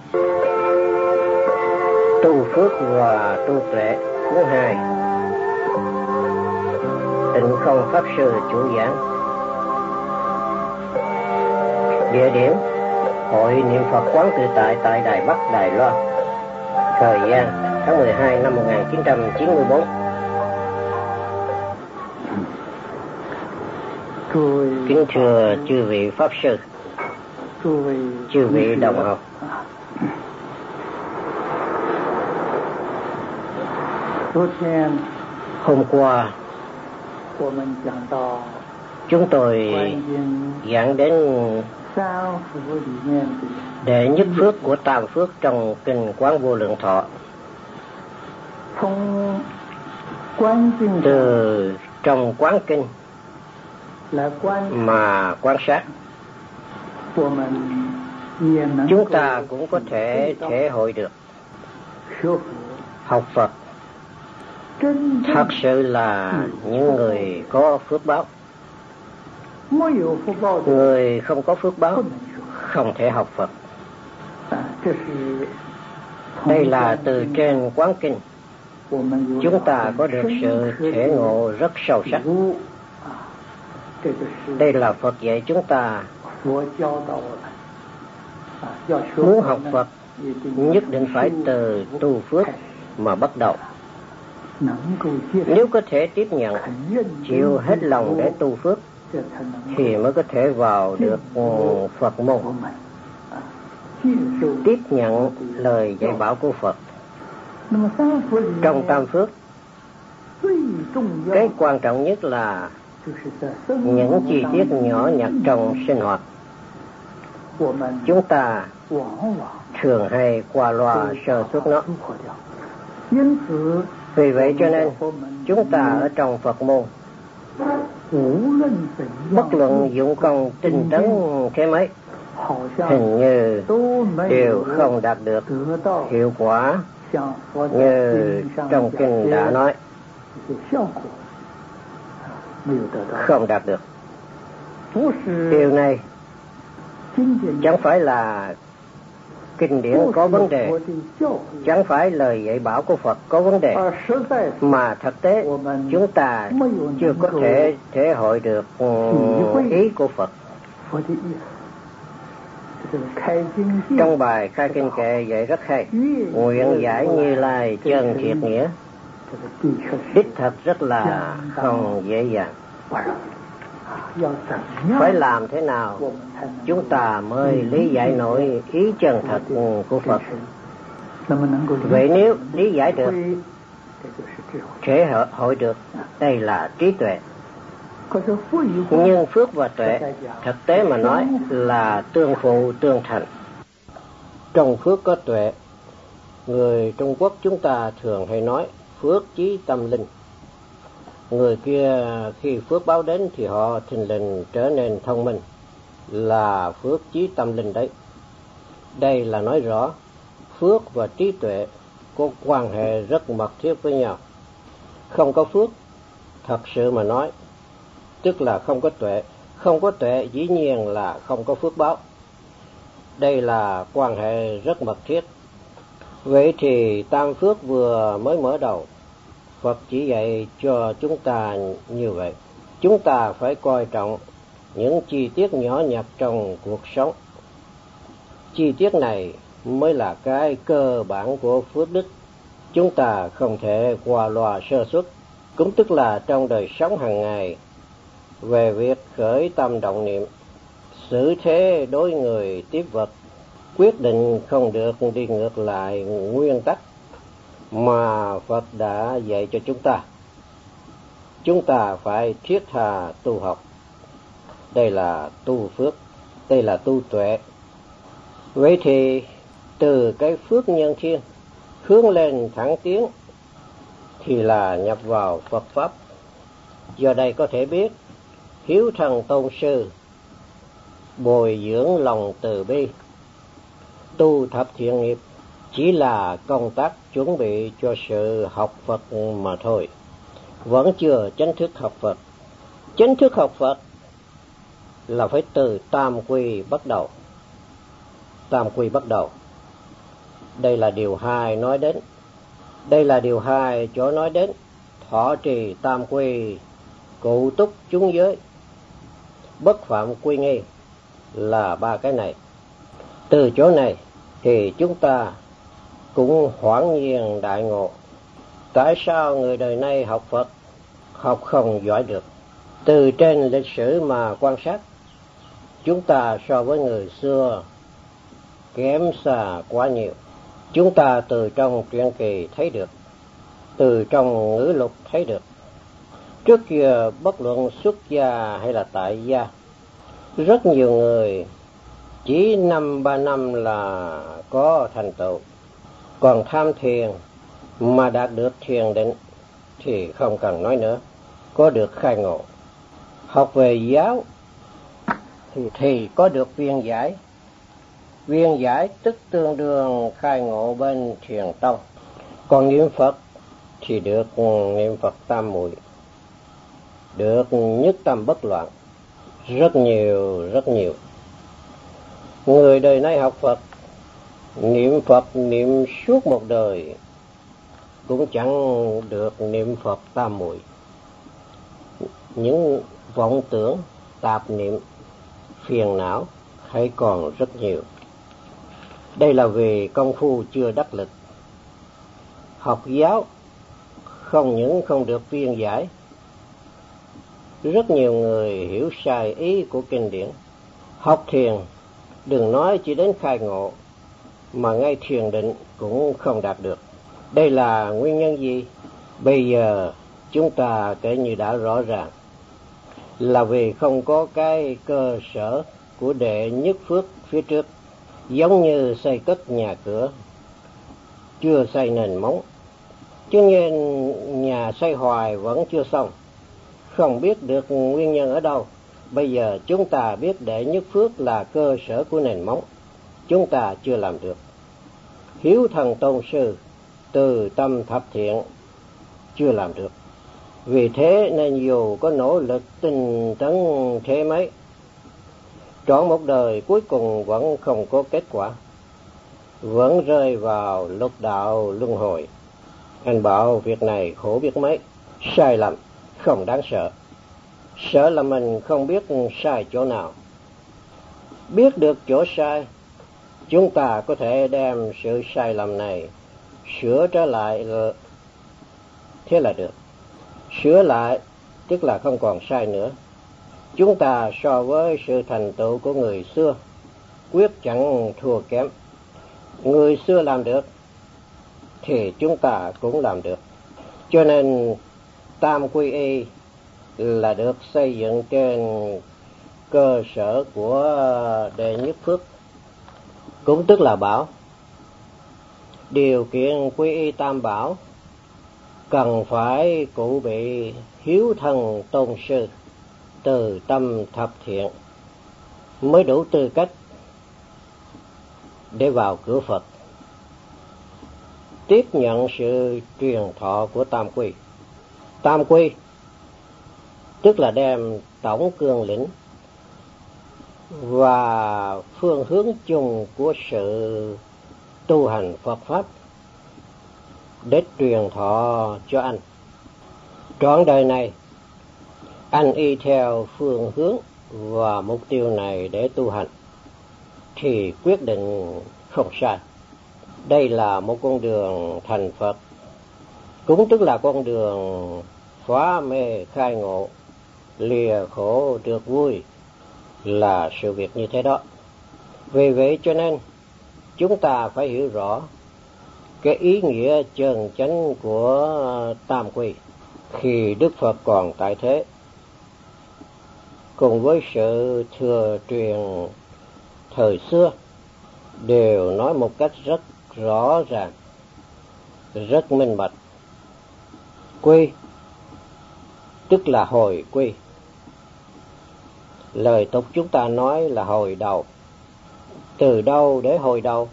Tu phước và tu tuệ thứ hai. Tịnh Không Pháp Sư chủ giảng. Địa điểm: Hội Niệm Phật Quán Tự Tại tại Đài Bắc, Đài Loan. Thời gian: tháng 12 năm 1994. Kính thưa chư vị Pháp Sư, chư vị đồng học, hôm qua chúng tôi giảng đến đệ nhất phước của tam phước trong kinh Quán Vô Lượng Thọ. Từ trong quán kinh mà quan sát, chúng ta cũng có thể thể hội được học Phật thật sự là những người có phước báo. Người không có phước báo không thể học Phật. Đây là từ trên quán kinh chúng ta có được sự thể ngộ rất sâu sắc. Đây là Phật dạy chúng ta muốn học Phật nhất định phải từ tu phước mà bắt đầu. Nếu có thể tiếp nhận, chịu hết lòng để tu phước thì mới có thể vào được Phật môn, tiếp nhận lời dạy bảo của Phật. Trong tam phước, cái quan trọng nhất là những chi tiết nhỏ nhặt trong sinh hoạt. Chúng ta thường hay qua loa sơ suất nó. Vì vậy cho nên chúng ta ở trong Phật môn, bất luận dụng công tinh tấn thế mấy, hình như đều không đạt được hiệu quả như trong kinh đã nói. Không đạt được. Điều này chẳng phải là kinh điển có vấn đề, chẳng phải lời dạy bảo của Phật có vấn đề, mà thực tế chúng ta chưa có thể thể hội được ý của Phật. Trong bài khai kinh kệ dạy rất hay: nguyện giải Như Lai chân thiệt nghĩa. Đích thật rất là không dễ dàng. Phải làm thế nào chúng ta mới lý giải nổi ý chân thật của Phật? Vậy nếu lý giải được, thể hội được, đây là trí tuệ. Nhưng phước và tuệ, thực tế mà nói là tương phụ tương thành. Trong phước có tuệ. Người Trung Quốc chúng ta thường hay nói phước chí tâm linh. Người kia khi phước báo đến thì họ thình lình trở nên thông minh, là phước chí tâm linh đấy. Đây là nói rõ phước và trí tuệ có quan hệ rất mật thiết với nhau. Không có phước, thật sự mà nói, tức là không có tuệ. Không có tuệ dĩ nhiên là không có phước báo. Đây là quan hệ rất mật thiết. Vậy thì tam phước vừa mới mở đầu, Phật chỉ dạy cho chúng ta như vậy. Chúng ta phải coi trọng những chi tiết nhỏ nhặt trong cuộc sống. Chi tiết này mới là cái cơ bản của phước đức. Chúng ta không thể qua loa sơ suất, cũng tức là trong đời sống hàng ngày, về việc khởi tâm động niệm, xử thế đối người tiếp vật, quyết định không được đi ngược lại nguyên tắc mà Phật đã dạy cho chúng ta. Chúng ta phải thiết tha tu học. Đây là tu phước, đây là tu tuệ. Vậy thì từ cái phước nhân thiên hướng lên thẳng tiến thì là nhập vào Phật Pháp. Do đây có thể biết hiếu thần tôn sư, bồi dưỡng lòng từ bi, tu thập thiện nghiệp chỉ là công tác chuẩn bị cho sự học Phật mà thôi, vẫn chưa chính thức học Phật. Chính thức học Phật là phải từ tam quy bắt đầu. Tam quy bắt đầu. Đây là điều 2 nói đến. Đây là điều 2 chỗ nói đến thọ trì tam quy, cụ túc chúng giới, bất phạm quy nghi, là 3 cái này. Từ chỗ này thì chúng ta cũng hoảng nhiên đại ngộ. Tại sao người đời nay học Phật học không giỏi được? Từ trên lịch sử mà quan sát, chúng ta so với người xưa kém xa quá nhiều. Chúng ta từ trong truyện kỳ thấy được, từ trong ngữ lục thấy được. Trước kia bất luận xuất gia hay là tại gia, rất nhiều người chỉ 5-3 năm là có thành tựu. Còn tham thiền mà đạt được thiền định thì không cần nói nữa, có được khai ngộ. Học về giáo thì có được viên giải. Viên giải tức tương đương khai ngộ bên thiền tông. Còn niệm Phật thì được niệm Phật tam muội, được nhất tâm bất loạn. Rất nhiều người đời nay học Phật niệm suốt một đời cũng chẳng được niệm Phật tam muội. Những vọng tưởng tạp niệm phiền não hay còn rất nhiều. Đây là vì công phu chưa đắc lực. Học giáo không những không được viên giải, rất nhiều người hiểu sai ý của kinh điển. Học thiền đừng nói chỉ đến khai ngộ, mà ngay thiền định cũng không đạt được. Đây là nguyên nhân gì? Bây giờ chúng ta kể như đã rõ ràng, là vì không có cái cơ sở của đệ nhất phước phía trước. Giống như xây cất nhà cửa, chưa xây nền móng, cho nên nhà xây hoài vẫn chưa xong, không biết được nguyên nhân ở đâu. Bây giờ chúng ta biết đệ nhất phước là cơ sở của nền móng, chúng ta chưa làm được. Hiếu thần tôn sư, từ tâm thập thiện, chưa làm được. Vì thế nên dù có nỗ lực tinh tấn thế mấy, trọn một đời cuối cùng vẫn không có kết quả, vẫn rơi vào lục đạo luân hồi. Anh bảo việc này khổ biết mấy. Sai lầm không đáng sợ, sợ là mình không biết sai chỗ nào. Biết được chỗ sai, chúng ta có thể đem sự sai lầm này sửa trở lại, thế là được. Sửa lại tức là không còn sai nữa. Chúng ta so với sự thành tựu của người xưa quyết chẳng thua kém. Người xưa làm được thì chúng ta cũng làm được. Cho nên tam quy y là được xây dựng trên cơ sở của đệ nhất phước, cũng tức là bảo. Điều kiện quy y tam bảo cần phải cụ bị hiếu thần tôn sư, từ tâm thập thiện, mới đủ tư cách để vào cửa Phật, tiếp nhận sự truyền thọ của tam quy. Tam quy tức là đem tổng cương lĩnh và phương hướng chung của sự tu hành Phật Pháp để truyền thọ cho anh. Trọn đời này anh y theo phương hướng và mục tiêu này để tu hành thì quyết định không sai. Đây là một con đường thành Phật, cũng tức là con đường phá mê khai ngộ, lìa khổ được vui, là sự việc như thế đó. Vì vậy cho nên chúng ta phải hiểu rõ cái ý nghĩa chân chánh của tam quy. Khi Đức Phật còn tại thế, cùng với sự thừa truyền thời xưa, đều nói một cách rất rõ ràng, rất minh bạch. Quy tức là hồi quy. Lời tục chúng ta nói là hồi đầu. Từ đâu để hồi đầu?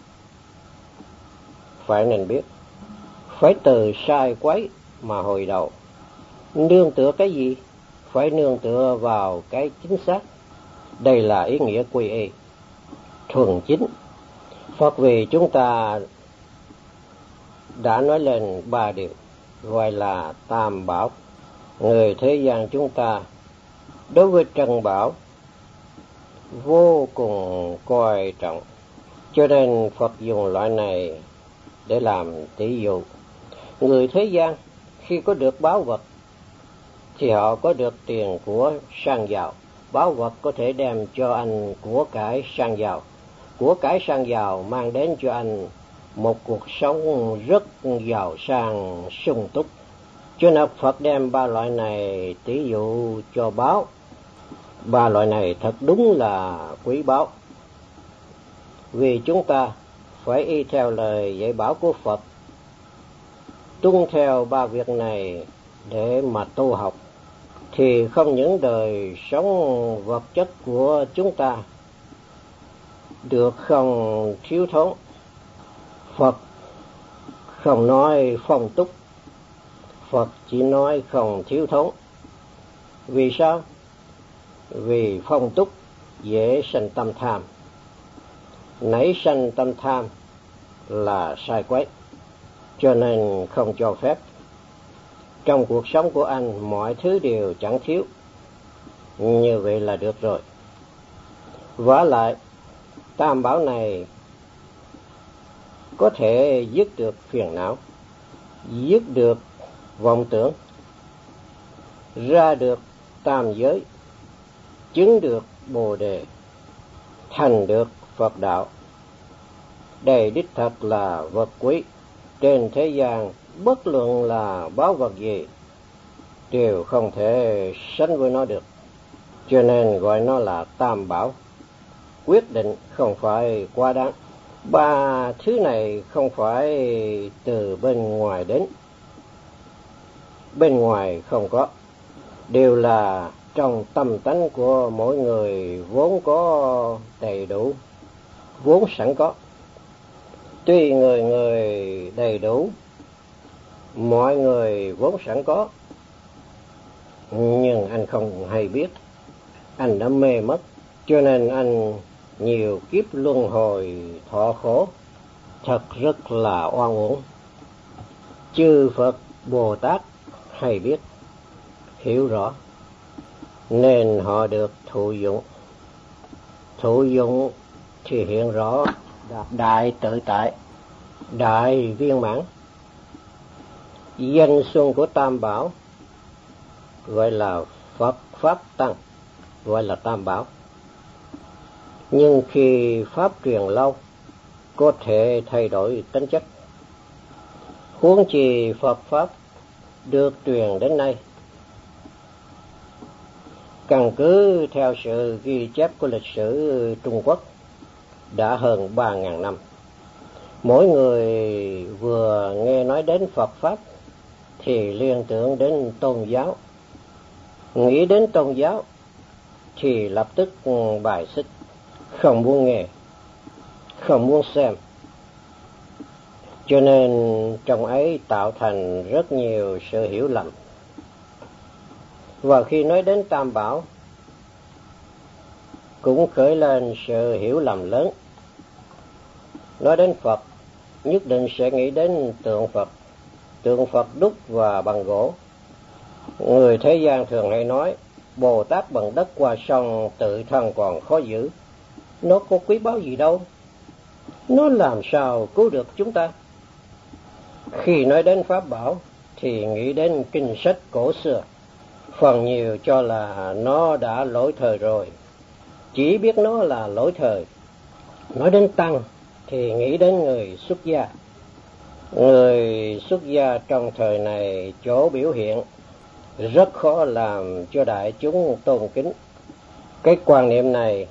Phải nên biết. Phải từ sai quấy mà hồi đầu. Nương tựa cái gì? Phải nương tựa vào cái chính xác. Đây là ý nghĩa quy y thuần chính. Phật vì chúng ta đã nói lên 3 điều, gọi là tam bảo. Người thế gian chúng ta đối với trần bảo vô cùng coi trọng, cho nên Phật dùng loại này để làm tỷ dụ. Người thế gian khi có được báu vật thì họ có được tiền của sang giàu. Báu vật có thể đem cho anh của cải sang giàu. Của cải sang giàu mang đến cho anh một cuộc sống rất giàu sang sung túc. Cho nên Phật đem 3 loại này tỷ dụ cho báu. 3 loại này thật đúng là quý báu. Vì chúng ta phải y theo lời dạy bảo của Phật, tuân theo 3 việc này để mà tu học, thì không những đời sống vật chất của chúng ta được không thiếu thốn. Phật không nói phong túc, Phật chỉ nói không thiếu thốn. Vì sao? Vì phong túc dễ sanh tâm tham. Nảy sanh tâm tham là sai quấy, cho nên không cho phép. Trong cuộc sống của anh mọi thứ đều chẳng thiếu, như vậy là được rồi. Vả lại tam bảo này có thể dứt được phiền não, dứt được vọng tưởng, ra được tam giới, chứng được Bồ Đề, thành được Phật đạo. Đây đích thật là vật quý. Trên thế gian bất luận là báu vật gì đều không thể sánh với nó được, cho nên gọi nó là tam bảo. Quyết định không phải quá đáng. 3 thứ này không phải từ bên ngoài đến, bên ngoài không có, đều là trong tâm tánh của mỗi người vốn có đầy đủ, vốn sẵn có. Tuy người người đầy đủ, mọi người vốn sẵn có, nhưng anh không hay biết, anh đã mê mất, cho nên anh nhiều kiếp luân hồi thọ khổ, thật rất là oan uổng. Chư Phật Bồ Tát hay biết, hiểu rõ, nên họ được thụ dụng. Thụ dụng thì hiện rõ đại tự tại, đại viên mãn. Danh xuân của tam bảo gọi là Phật Pháp Tăng, gọi là tam bảo. Nhưng khi Pháp truyền lâu, có thể thay đổi tính chất. Huống chi Phật Pháp được truyền đến nay, căn cứ theo sự ghi chép của lịch sử Trung Quốc đã hơn 3.000 năm. Mỗi người vừa nghe nói đến Phật Pháp thì liên tưởng đến tôn giáo. Nghĩ đến tôn giáo thì lập tức bài xích, không muốn nghe, không muốn xem. Cho nên trong ấy tạo thành rất nhiều sự hiểu lầm. Và khi nói đến tam bảo cũng khởi lên sự hiểu lầm lớn. Nói đến Phật nhất định sẽ nghĩ đến tượng Phật, tượng Phật đúc và bằng gỗ. Người thế gian thường hay nói Bồ Tát bằng đất qua sông tự thân còn khó giữ. Nó có quý báu gì đâu, nó làm sao cứu được chúng ta? Khi nói đến Pháp bảo thì nghĩ đến kinh sách cổ xưa, phần nhiều cho là nó đã lỗi thời rồi, chỉ biết nó là lỗi thời. Nói đến Tăng thì nghĩ đến người xuất gia. Người xuất gia trong thời này chỗ biểu hiện rất khó làm cho đại chúng tôn kính. Cái quan niệm này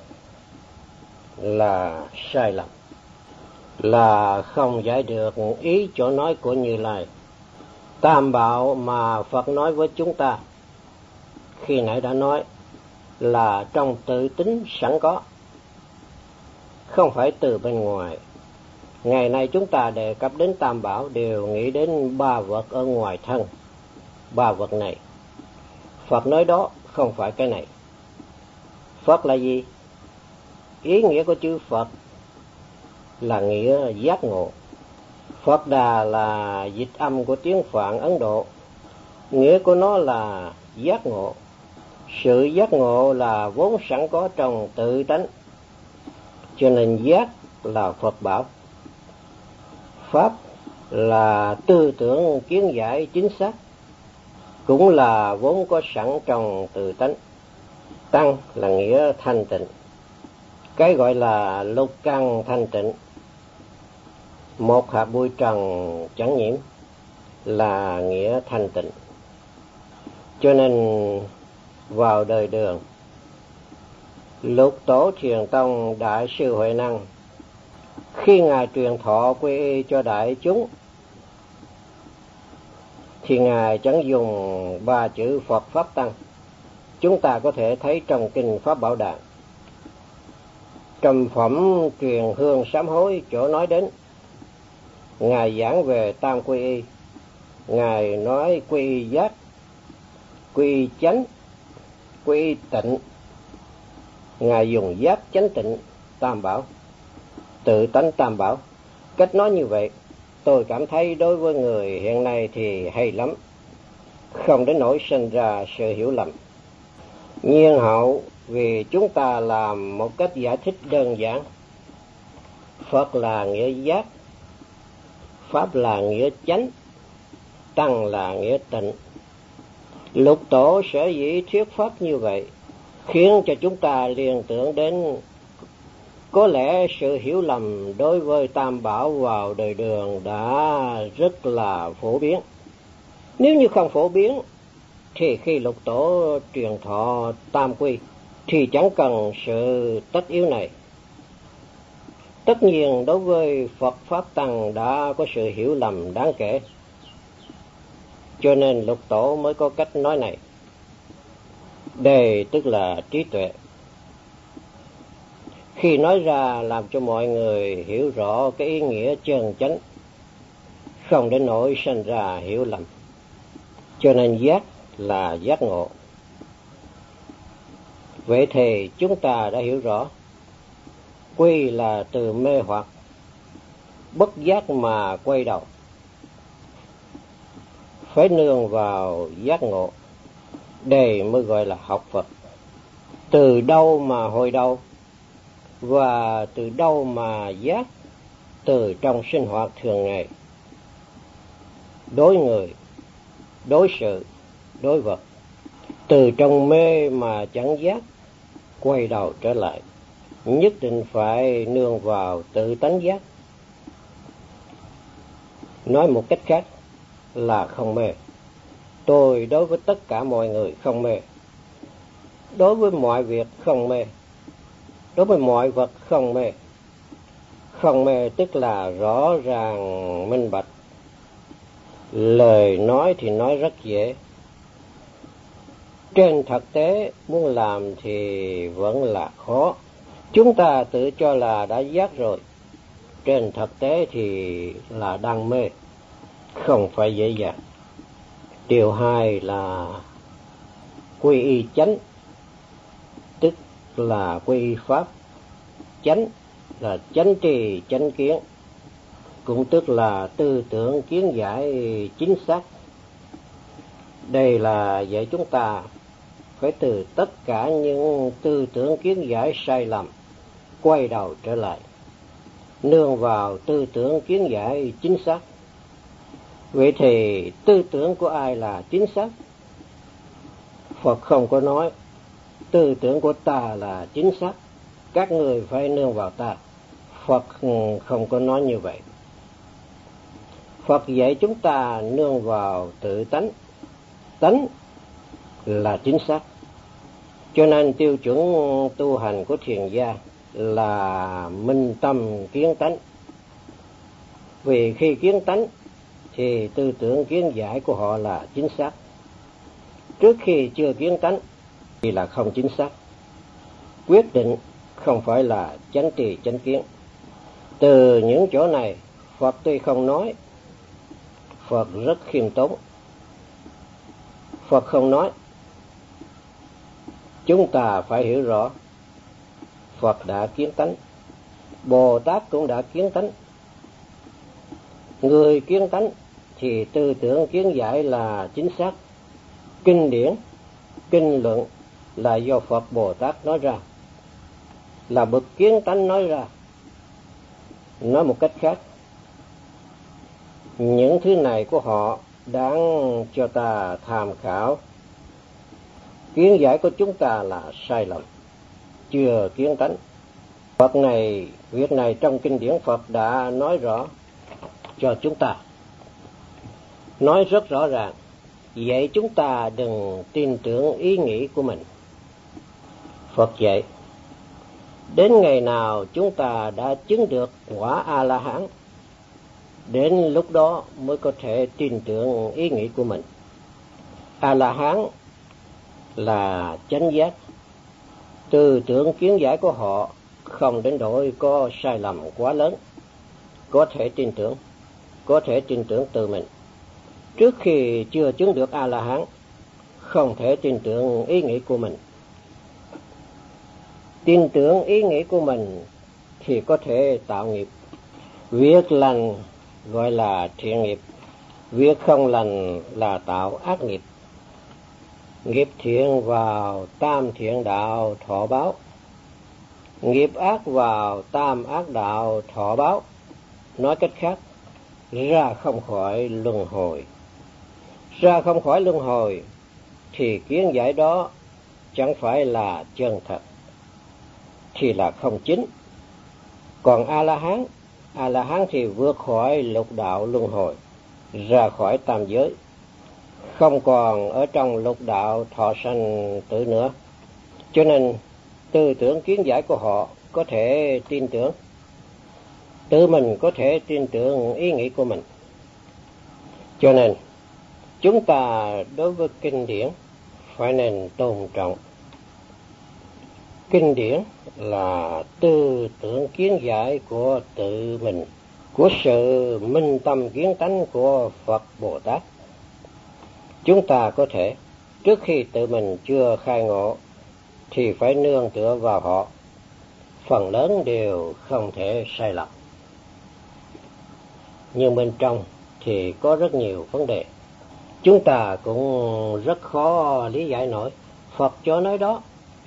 là sai lầm, là không giải được ý chỗ nói của Như Lai. Tam bảo mà Phật nói với chúng ta khi nãy đã nói là trong tự tính sẵn có, không phải từ bên ngoài. Ngày nay chúng ta đề cập đến tam bảo đều nghĩ đến 3 vật ở ngoài thân. 3 vật này Phật nói đó không phải cái này. Phật là gì? Ý nghĩa của chữ Phật là nghĩa giác ngộ. Phật Đà là dịch âm của tiếng Phạn Ấn Độ, nghĩa của nó là giác ngộ. Sự giác ngộ là vốn sẵn có trong tự tánh, cho nên giác là Phật bảo. Pháp là tư tưởng kiến giải chính xác, cũng là vốn có sẵn trong tự tánh. Tăng là nghĩa thanh tịnh, cái gọi là lục căn thanh tịnh, một hạt bụi trần chẳng nhiễm, là nghĩa thanh tịnh. Cho nên vào đời Đường, Lục Tổ Thiền Tông Đại sư Huệ Năng, khi Ngài truyền thọ quy y cho đại chúng, thì Ngài chẳng dùng 3 chữ Phật Pháp Tăng. Chúng ta có thể thấy trong kinh Pháp Bảo Đàn, trong phẩm Truyền Hương Sám Hối chỗ nói đến, Ngài giảng về tam quy y. Ngài nói quy y giác, quy y chánh, quy y tịnh. Ngài dùng giác chánh tịnh tam bảo, tự tánh tam bảo. Cách nói như vậy, tôi cảm thấy đối với người hiện nay thì hay lắm, không đến nỗi sinh ra sự hiểu lầm. Nhiên hậu vì chúng ta làm một cách giải thích đơn giản. Phật là nghĩa giác, Pháp là nghĩa chánh, Tăng là nghĩa tịnh. Lục Tổ sở dĩ thuyết pháp như vậy, khiến cho chúng ta liên tưởng đến có lẽ sự hiểu lầm đối với tam bảo vào đời Đường đã rất là phổ biến. Nếu như không phổ biến, thì khi Lục Tổ truyền thọ tam quy thì chẳng cần sự tất yếu này. Tất nhiên đối với Phật Pháp Tăng đã có sự hiểu lầm đáng kể, cho nên Lục Tổ mới có cách nói này. Đề tức là trí tuệ. Khi nói ra làm cho mọi người hiểu rõ cái ý nghĩa chân chánh, không đến nỗi sinh ra hiểu lầm. Cho nên giác là giác ngộ. Vậy thì chúng ta đã hiểu rõ, quy là từ mê hoặc, bất giác mà quay đầu, phải nương vào giác ngộ, đây mới gọi là học Phật. Từ đâu mà hồi đầu, và từ đâu mà giác? Từ trong sinh hoạt thường ngày, đối người, đối sự, đối vật. Từ trong mê mà chẳng giác, quay đầu trở lại, nhất định phải nương vào tự tánh giác. Nói một cách khác là không mê. Tôi đối với tất cả mọi người không mê, đối với mọi việc không mê, đối với mọi vật không mê. Không mê tức là rõ ràng minh bạch. Lời nói thì nói rất dễ, trên thực tế muốn làm thì vẫn là khó. Chúng ta tự cho là đã giác rồi, trên thực tế thì là đang mê, không phải dễ dàng. Điều hai là quy y chánh, tức là quy y pháp. Chánh là chánh trì chánh kiến, cũng tức là tư tưởng kiến giải chính xác. Đây là dạy chúng ta phải từ tất cả những tư tưởng kiến giải sai lầm, quay đầu trở lại, nương vào tư tưởng kiến giải chính xác. Vậy thì tư tưởng của ai là chính xác? Phật không có nói tư tưởng của ta là chính xác, các người phải nương vào ta. Phật không có nói như vậy. Phật dạy chúng ta nương vào tự tánh. Tánh là chính xác. Cho nên tiêu chuẩn tu hành của thiền gia là minh tâm kiến tánh. Vì khi kiến tánh thì tư tưởng kiến giải của họ là chính xác. Trước khi chưa kiến tánh thì là không chính xác. Quyết định không phải là chánh trì chánh kiến. Từ những chỗ này, Phật tuy không nói, Phật rất khiêm tốn. Phật không nói, chúng ta phải hiểu rõ. Phật đã kiến tánh, Bồ Tát cũng đã kiến tánh. Người kiến tánh thì tư tưởng kiến giải là chính xác. Kinh điển, kinh luận là do Phật Bồ Tát nói ra, là bậc kiến tánh nói ra. Nói một cách khác, những thứ này của họ đáng cho ta tham khảo. Kiến giải của chúng ta là sai lầm, chưa kiến tánh. Việc này trong kinh điển Phật đã nói rõ cho chúng ta, nói rất rõ ràng. Vậy chúng ta đừng tin tưởng ý nghĩ của mình. Phật dạy, đến ngày nào chúng ta đã chứng được quả A-la-hán, đến lúc đó mới có thể tin tưởng ý nghĩ của mình. A-la-hán là chánh giác. Tư tưởng kiến giải của họ không đến nỗi có sai lầm quá lớn, có thể tin tưởng từ mình. Trước khi chưa chứng được A-la-hán, không thể tin tưởng ý nghĩ của mình. Tin tưởng ý nghĩ của mình thì có thể tạo nghiệp. Việc lành gọi là thiện nghiệp, việc không lành là tạo ác nghiệp. Nghiệp thiện vào tam thiện đạo thọ báo, nghiệp ác vào tam ác đạo thọ báo. Nói cách khác, ra không khỏi luân hồi. Ra không khỏi luân hồi thì kiến giải đó chẳng phải là chân thật, thì là không chính. Còn A-la-hán thì vượt khỏi lục đạo luân hồi, ra khỏi tam giới, không còn ở trong lục đạo thọ sanh tử nữa. Cho nên tư tưởng kiến giải của họ có thể tin tưởng, tự mình có thể tin tưởng ý nghĩ của mình. Cho nên chúng ta đối với kinh điển phải nên tôn trọng. Kinh điển là tư tưởng kiến giải của tự mình, của sự minh tâm kiến tánh của Phật Bồ Tát. Chúng ta có thể, trước khi tự mình chưa khai ngộ, thì phải nương tựa vào họ. Phần lớn đều không thể sai lầm. Nhưng bên trong thì có rất nhiều vấn đề. Chúng ta cũng rất khó lý giải nổi. Phật cho nói đó,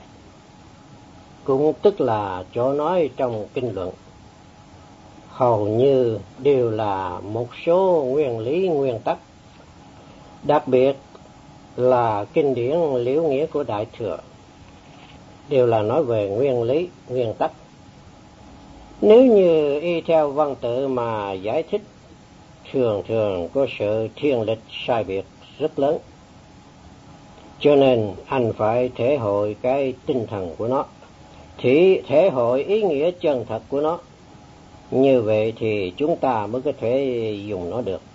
cũng tức là chỗ nói trong kinh luận, hầu như đều là một số nguyên lý nguyên tắc. Đặc biệt là kinh điển Liễu Nghĩa của Đại Thừa đều là nói về nguyên lý, nguyên tắc. Nếu như y theo văn tự mà giải thích, thường thường có sự thiên lệch sai biệt rất lớn. Cho nên anh phải thể hội cái tinh thần của nó, thì thể hội ý nghĩa chân thật của nó. Như vậy thì chúng ta mới có thể dùng nó được.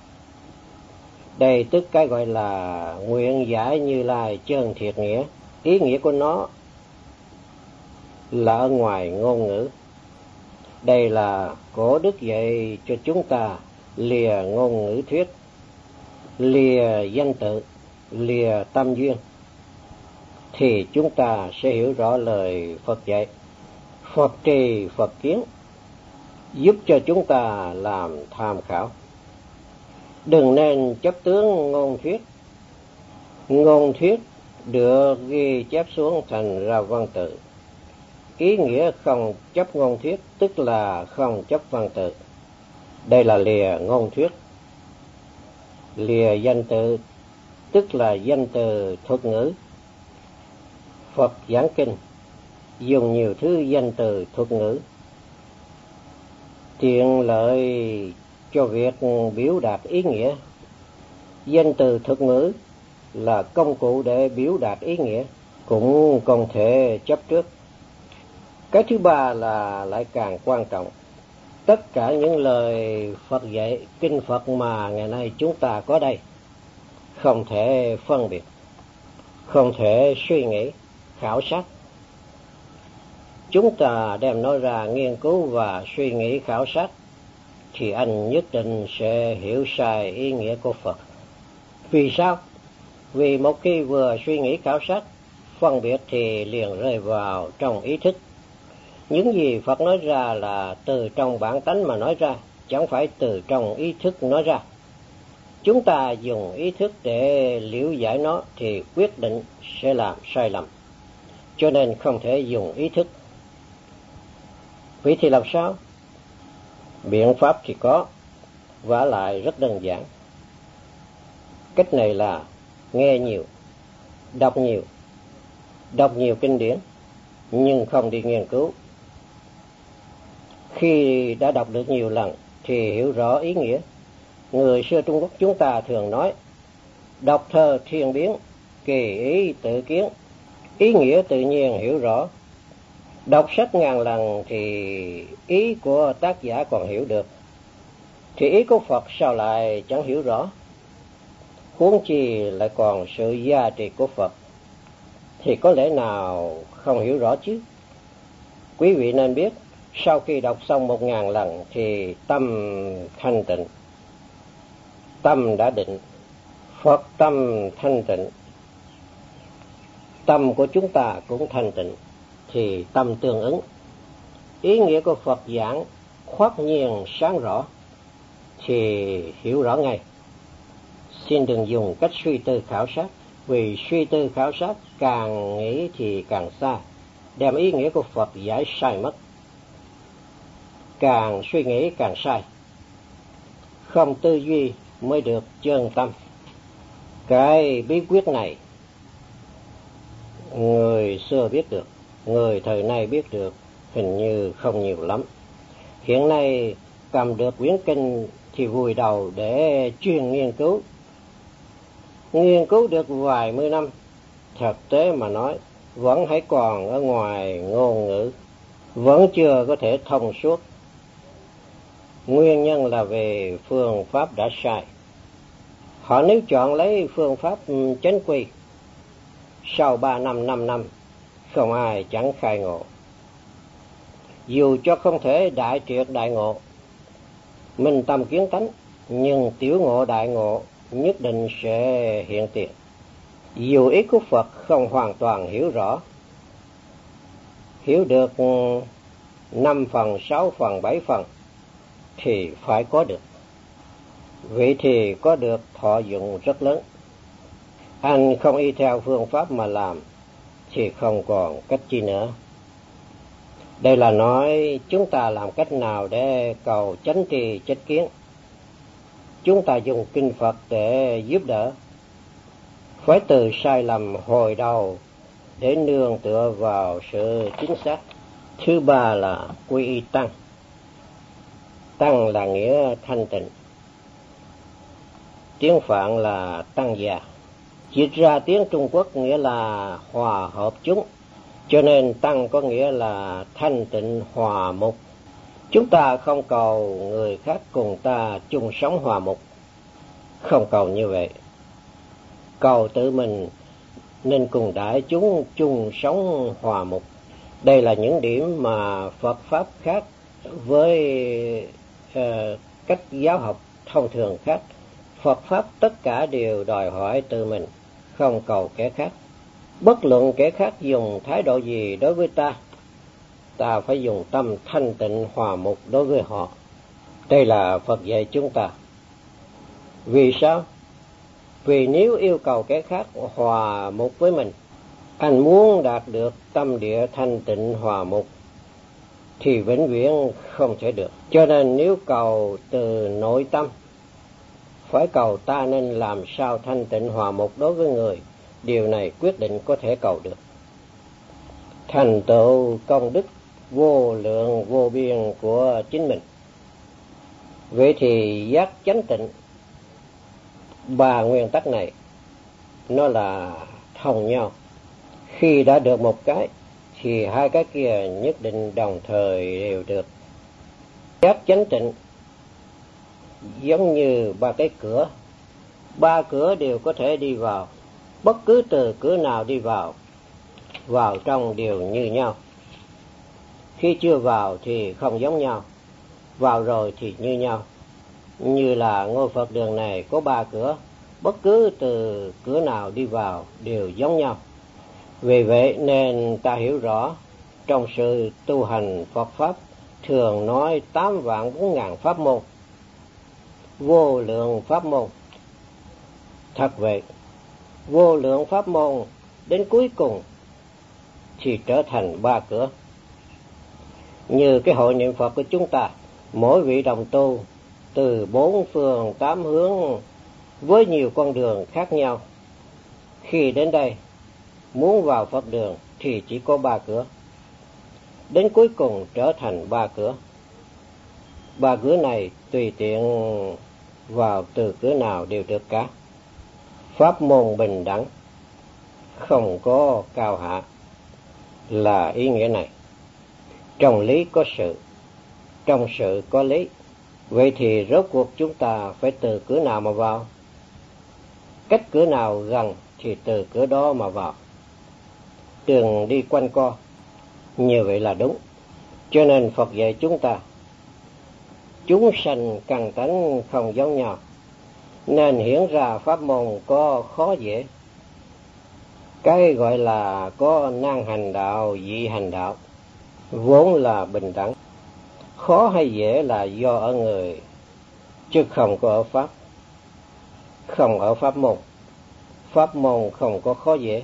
Đây tức cái gọi là nguyện giải Như Lai chân thiệt nghĩa. Ý nghĩa của nó là ở ngoài ngôn ngữ. Đây là cổ đức dạy cho chúng ta lìa ngôn ngữ thuyết, lìa danh tự, lìa tâm duyên, thì chúng ta sẽ hiểu rõ lời Phật dạy. Phật trì Phật kiến, giúp cho chúng ta làm tham khảo. Đừng nên chấp tướng ngôn thuyết. Ngôn thuyết được ghi chép xuống thành ra văn tự. Ý nghĩa không chấp ngôn thuyết tức là không chấp văn tự. Đây là lìa ngôn thuyết. Lìa danh tự tức là danh từ thuật ngữ. Phật giảng kinh dùng nhiều thứ danh từ thuật ngữ, tiện lợi cho việc biểu đạt ý nghĩa. Danh từ thuật ngữ là công cụ để biểu đạt ý nghĩa, cũng không thể chấp trước. Cái thứ ba là lại càng quan trọng. Tất cả những lời Phật dạy, kinh Phật mà ngày nay chúng ta có đây, không thể phân biệt, không thể suy nghĩ, khảo sát. Chúng ta đem nó ra nghiên cứu và suy nghĩ khảo sát, thì anh nhất định sẽ hiểu sai ý nghĩa của Phật. Vì sao? Vì một khi vừa suy nghĩ khảo sát, phân biệt thì liền rơi vào trong ý thức. Những gì Phật nói ra là từ trong bản tánh mà nói ra, chẳng phải từ trong ý thức nói ra. Chúng ta dùng ý thức để liễu giải nó thì quyết định sẽ làm sai lầm, cho nên không thể dùng ý thức. Vậy thì làm sao? Biện pháp thì có, vả lại rất đơn giản. Cách này là nghe nhiều, đọc nhiều kinh điển, nhưng không đi nghiên cứu. Khi đã đọc được nhiều lần thì hiểu rõ ý nghĩa. Người xưa Trung Quốc chúng ta thường nói, đọc thơ thiên biến, kỳ ý tự kiến, ý nghĩa tự nhiên hiểu rõ. Đọc sách ngàn lần thì ý của tác giả còn hiểu được, thì ý của Phật sao lại chẳng hiểu rõ? Huống chi lại còn sự giá trị của Phật, thì có lẽ nào không hiểu rõ chứ? Quý vị nên biết, sau khi đọc xong 1000 lần thì tâm thanh tịnh, tâm đã định, Phật tâm thanh tịnh, tâm của chúng ta cũng thanh tịnh, thì tâm tương ứng. Ý nghĩa của Phật giảng khoát nhiên sáng rõ, thì hiểu rõ ngay. Xin đừng dùng cách suy tư khảo sát, vì suy tư khảo sát càng nghĩ thì càng xa, đem ý nghĩa của Phật giải sai mất. Càng suy nghĩ càng sai, không tư duy mới được chân tâm. Cái bí quyết này người xưa biết được, người thời nay biết được hình như không nhiều lắm. Hiện nay cầm được quyển kinh thì vùi đầu để chuyên nghiên cứu. Nghiên cứu được vài mươi năm, thực tế mà nói vẫn hãy còn ở ngoài ngôn ngữ, vẫn chưa có thể thông suốt. Nguyên nhân là về phương pháp đã sai. Họ nếu chọn lấy phương pháp chánh quy, sau 3 năm, 5 năm, không ai chẳng khai ngộ. Dù cho không thể đại triệt đại ngộ, minh tâm kiến tánh, nhưng tiểu ngộ đại ngộ nhất định sẽ hiện tiền. Dù ý của Phật không hoàn toàn hiểu rõ, hiểu được 5 phần, 6 phần, 7 phần, thì phải có được. Vậy thì có được thọ dụng rất lớn. Anh không y theo phương pháp mà làm thì không còn cách chi nữa. Đây là nói chúng ta làm cách nào để cầu chánh tri chánh kiến. Chúng ta dùng kinh Phật để giúp đỡ, phải từ sai lầm hồi đầu để nương tựa vào sự chính xác. Thứ ba là quy y tăng. Tăng là nghĩa thanh tịnh, tiếng Phạn là tăng già, dịch ra tiếng Trung Quốc nghĩa là hòa hợp chúng, cho nên tăng có nghĩa là thanh tịnh hòa mục. Chúng ta không cầu người khác cùng ta chung sống hòa mục, không cầu như vậy. Cầu tự mình nên cùng đại chúng chung sống hòa mục. Đây là những điểm mà Phật Pháp khác với cách giáo học thông thường khác. Phật Pháp tất cả đều đòi hỏi tự mình, không cầu kẻ khác. Bất luận kẻ khác dùng thái độ gì đối với ta, ta phải dùng tâm thanh tịnh hòa mục đối với họ. Đây là Phật dạy chúng ta. Vì sao? Vì nếu yêu cầu kẻ khác hòa mục với mình, anh muốn đạt được tâm địa thanh tịnh hòa mục, thì vĩnh viễn không thể được. Cho nên nếu cầu từ nội tâm, phải cầu ta nên làm sao thanh tịnh hòa mục đối với người. Điều này quyết định có thể cầu được. Thành tựu công đức vô lượng vô biên của chính mình. Vậy thì giác chánh tịnh, ba nguyên tắc này nó là thông nhau. Khi đã được một cái thì hai cái kia nhất định đồng thời đều được. Giác chánh tịnh giống như ba cái cửa, ba cửa đều có thể đi vào, bất cứ từ cửa nào đi vào trong đều như nhau. Khi chưa vào thì không giống nhau, vào rồi thì như nhau. Như là ngôi Phật đường này có 3 cửa, bất cứ từ cửa nào đi vào đều giống nhau. Vì vậy nên ta hiểu rõ, trong sự tu hành Phật Pháp thường nói 8 vạn 4 ngàn pháp môn, vô lượng pháp môn. Thật vậy, vô lượng pháp môn đến cuối cùng thì trở thành ba cửa. Như cái hội niệm Phật của chúng ta, mỗi vị đồng tu từ 4 phương 8 hướng với nhiều con đường khác nhau. Khi đến đây, muốn vào Phật đường thì chỉ có 3 cửa. Đến cuối cùng trở thành 3 cửa. 3 cửa này tùy tiện vào từ cửa nào đều được cả. Pháp môn bình đẳng, không có cao hạ, là ý nghĩa này. Trong lý có sự, trong sự có lý. Vậy thì rốt cuộc chúng ta phải từ cửa nào mà vào? Cách cửa nào gần thì từ cửa đó mà vào. Đừng đi quanh co, như vậy là đúng. Cho nên Phật dạy chúng ta, chúng sanh căn tánh không giống nhau, nên hiển ra pháp môn có khó dễ. Cái gọi là có nan hành đạo, dị hành đạo, vốn là bình đẳng. Khó hay dễ là do ở người, chứ không có ở pháp. Không ở pháp môn. Pháp môn không có khó dễ.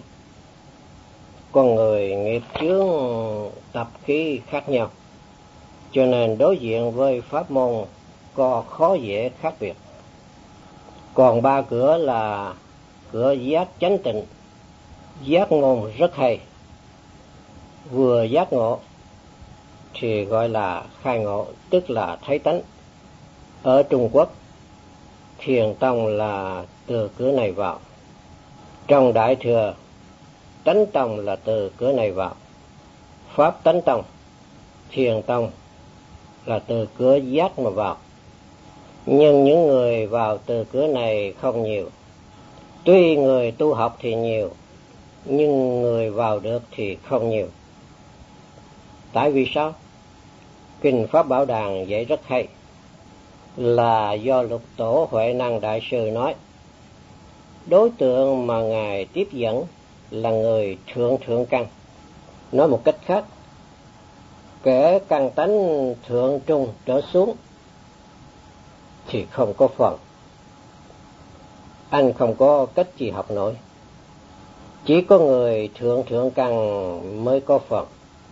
Con người nghiệp chướng tập khí khác nhau, cho nên đối diện với pháp môn có khó dễ khác biệt. Còn 3 cửa là cửa giác chánh tịnh, giác ngôn rất hay. Vừa giác ngộ thì gọi là khai ngộ, tức là thấy tánh. Ở Trung Quốc, Thiền Tông là từ cửa này vào. Trong Đại Thừa, Tánh Tông là từ cửa này vào. Pháp Tánh Tông, Thiền Tông là từ cửa giác mà vào. Nhưng những người vào từ cửa này không nhiều. Tuy người tu học thì nhiều, nhưng người vào được thì không nhiều. Tại vì sao? Kinh Pháp Bảo Đàn dạy rất hay, là do Lục Tổ Huệ Năng Đại Sư nói. Đối tượng mà Ngài tiếp dẫn là người thượng căn. Nói một cách khác, kẻ căn tánh thượng trung trở xuống thì không có phần. Anh không có cách gì học nổi. Chỉ có người thượng căn mới có phần.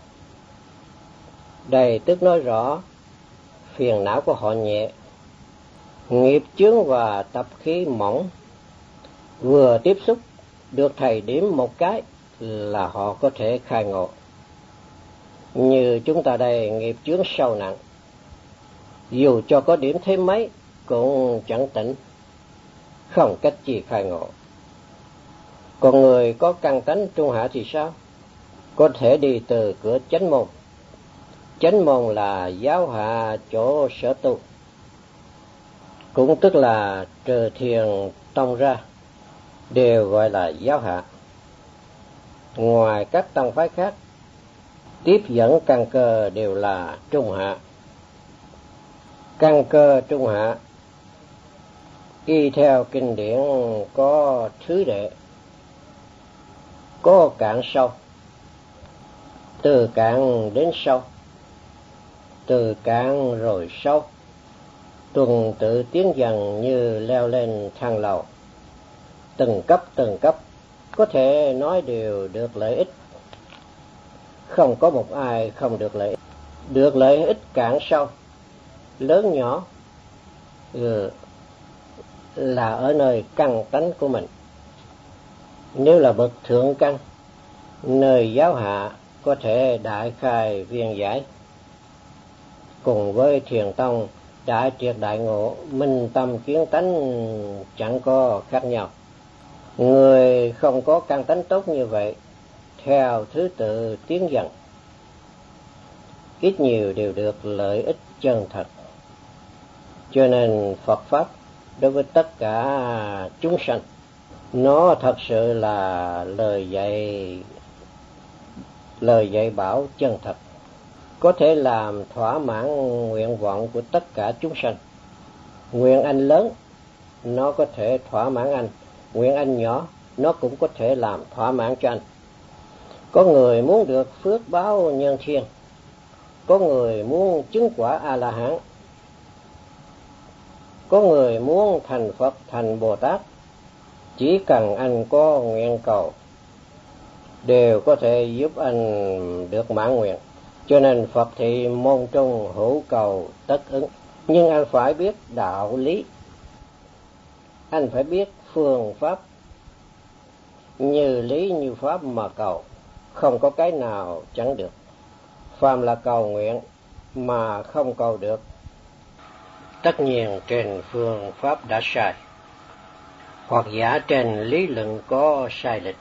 Đây tức nói rõ phiền não của họ nhẹ, nghiệp chướng và tập khí mỏng. Vừa tiếp xúc được thầy điểm một cái là họ có thể khai ngộ. Như chúng ta đây nghiệp chướng sâu nặng, dù cho có điểm thêm mấy cũng chẳng tỉnh, không cách gì khai ngộ. Còn người có căn tánh trung hạ thì sao? Có thể đi từ cửa chánh môn. Chánh môn là giáo hạ chỗ sở tu, cũng tức là trừ Thiền Tông ra đều gọi là giáo hạ. Ngoài các tông phái khác, tiếp dẫn căn cơ đều là trung hạ. Căn cơ trung hạ y theo kinh điển có thứ đệ, có cạn sâu, từ cạn đến sâu, từ cạn rồi sâu, tuần tự tiến dần như leo lên thang lầu. Từng cấp, có thể nói đều được lợi ích. Không có một ai không được lợi ích. Được lợi ích cạn sâu, lớn nhỏ là ở nơi căn tánh của mình. Nếu là bậc thượng căn, nơi giáo hạ có thể đại khai viên giải. Cùng với Thiền Tông đại triệt đại ngộ, minh tâm kiến tánh chẳng có khác nhau. Người không có căn tánh tốt như vậy, theo thứ tự tiến dần, ít nhiều đều được lợi ích chân thật. Cho nên Phật Pháp đối với tất cả chúng sanh, nó thật sự là lời dạy bảo chân thật, có thể làm thỏa mãn nguyện vọng của tất cả chúng sanh. Nguyện anh lớn, nó có thể thỏa mãn anh. Nguyện anh nhỏ, nó cũng có thể làm thỏa mãn cho anh. Có người muốn được phước báo nhân thiên, có người muốn chứng quả A-la-hán, Có người muốn thành Phật, thành Bồ Tát, chỉ cần anh có nguyện cầu, đều có thể giúp anh được mãn nguyện. Cho nên Phật thị môn trung hữu cầu tất ứng. Nhưng anh phải biết đạo lý, anh phải biết phương pháp, như lý như pháp mà cầu, không có cái nào chẳng được. Phàm là cầu nguyện mà không cầu được, tất nhiên trên phương pháp đã sai, hoặc giả trên lý luận có sai lệch.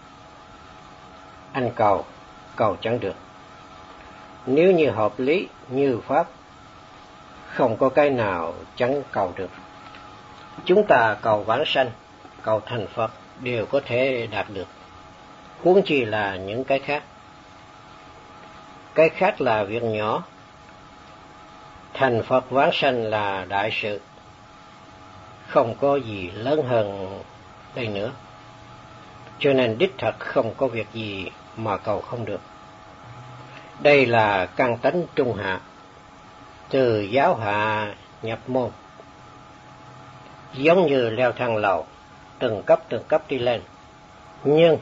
Anh cầu chẳng được. Nếu như hợp lý như pháp, không có cái nào chẳng cầu được. Chúng ta cầu vãng sanh, cầu thành Phật đều có thể đạt được, huống chi là những cái khác. Cái khác là việc nhỏ, thành Phật vãng sanh là đại sự, không có gì lớn hơn đây nữa. Cho nên đích thật không có việc gì mà cầu không được. Đây là căn tánh trung hạ, từ giáo hạ nhập môn, giống như leo thang lầu, từng cấp đi lên. Nhưng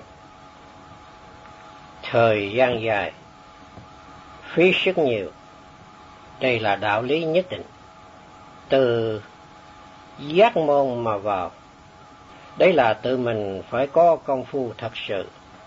thời gian dài, phí sức nhiều. Đây là đạo lý nhất định. Từ giác môn mà vào, đấy là tự mình phải có công phu thật sự.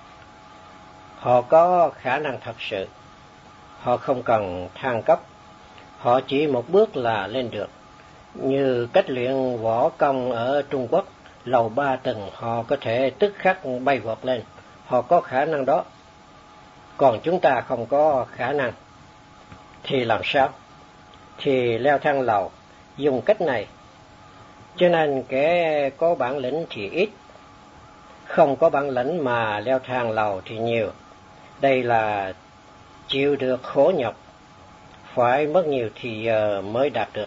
Họ có khả năng thật sự, họ không cần thăng cấp, họ chỉ một bước là lên được. Như cách luyện võ công ở Trung Quốc, lầu 3 tầng họ có thể tức khắc bay vọt lên, họ có khả năng đó. Còn chúng ta không có khả năng, thì làm sao? Thì leo thang lầu, dùng cách này. Cho nên kẻ có bản lĩnh thì ít, không có bản lĩnh mà leo thang lầu thì nhiều. Đây là chịu được khổ nhọc, phải mất nhiều thì giờ mới đạt được.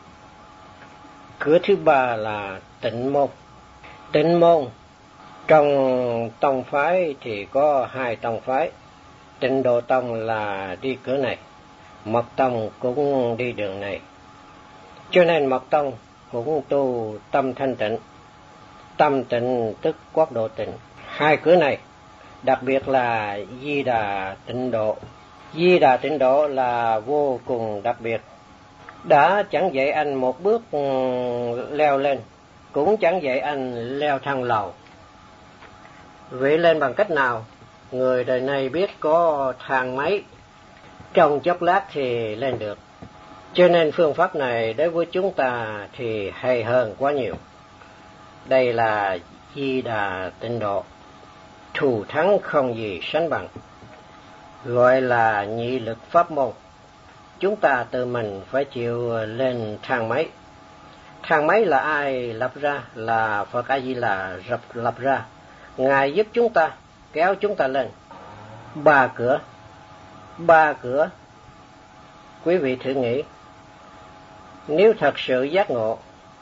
Cửa thứ ba là tịnh môn. Tịnh môn trong tông phái thì có 2 tông phái. Tịnh Độ Tông là đi cửa này, Mật Tông cũng đi đường này. Cho nên Mật Tông cũng tu tâm thanh tịnh. Tâm tịnh tức quốc độ tịnh. 2 cửa này, đặc biệt là Di Đà Tịnh Độ. Di Đà Tịnh Độ là vô cùng đặc biệt. Đã chẳng dạy anh một bước leo lên, cũng chẳng dạy anh leo thang lầu. Vậy lên bằng cách nào? Người đời này biết có thang máy, trong chốc lát thì lên được. Cho nên phương pháp này đối với chúng ta thì hay hơn quá nhiều. Đây là Di Đà Tịnh Độ, thù thắng không gì sánh bằng, gọi là nhị lực pháp môn. Chúng ta tự mình phải chịu lên thang máy. Thang máy là ai lập ra? Là Phật A Di Đà lập ra. Ngài giúp chúng ta, kéo chúng ta lên. 3 cửa. Quý vị thử nghĩ, nếu thật sự giác ngộ,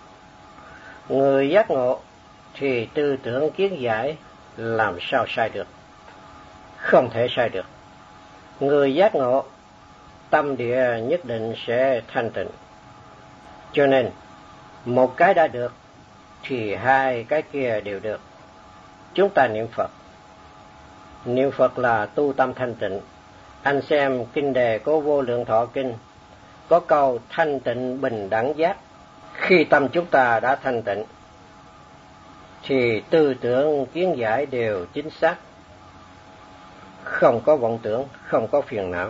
người giác ngộ thì tư tưởng kiến giải làm sao sai được? Không thể sai được. Người giác ngộ, tâm địa nhất định sẽ thanh tịnh. Cho nên, một cái đã được, thì 2 cái kia đều được. Chúng ta niệm Phật. Niệm Phật là tu tâm thanh tịnh. Anh xem kinh đề của Vô Lượng Thọ Kinh, có câu thanh tịnh bình đẳng giác. Khi tâm chúng ta đã thanh tịnh, thì tư tưởng kiến giải đều chính xác, không có vọng tưởng, không có phiền não.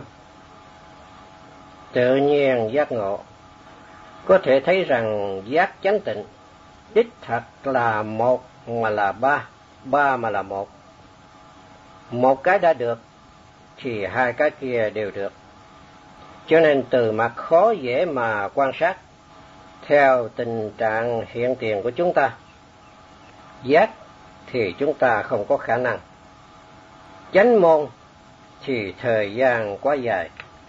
Tự nhiên giác ngộ. Có thể thấy rằng giác chánh tịnh đích thật là một mà là ba, ba mà là một. Một cái đã được thì 2 cái kia đều được. Cho nên từ mặt khó dễ mà quan sát theo tình trạng hiện tiền của chúng ta. Giác thì chúng ta không có khả năng. Chánh môn thì thời gian quá dài,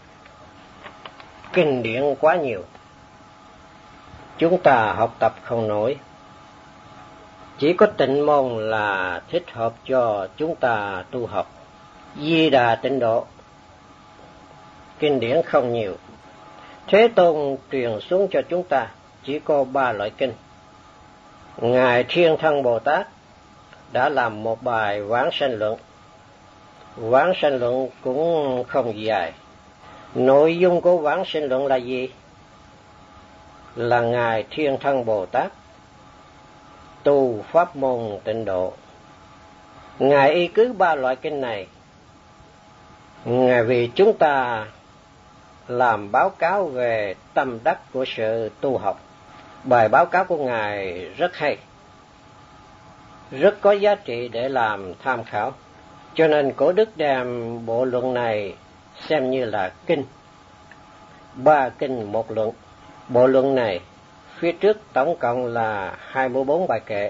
kinh điển quá nhiều, chúng ta học tập không nổi. Chỉ có tịnh môn là thích hợp cho chúng ta tu học. Di Đà Tịnh Độ, kinh điển không nhiều, Thế Tôn truyền xuống cho chúng ta chỉ có 3 loại kinh. Ngài Thiên Thân Bồ Tát đã làm một bài Vãng Sanh Luận. Vãng Sanh Luận cũng không dài. Nội dung của Vãng Sanh Luận là gì? Là Ngài Thiên Thân Bồ Tát tu pháp môn tịnh độ. Ngài y cứ 3 loại kinh này. Ngài vì chúng ta làm báo cáo về tâm đắc của sự tu học. Bài báo cáo của Ngài rất hay, rất có giá trị để làm tham khảo. Cho nên Cổ Đức đem bộ luận này xem như là kinh. 3 kinh một luận. Bộ luận này phía trước tổng cộng là 24 bài kệ.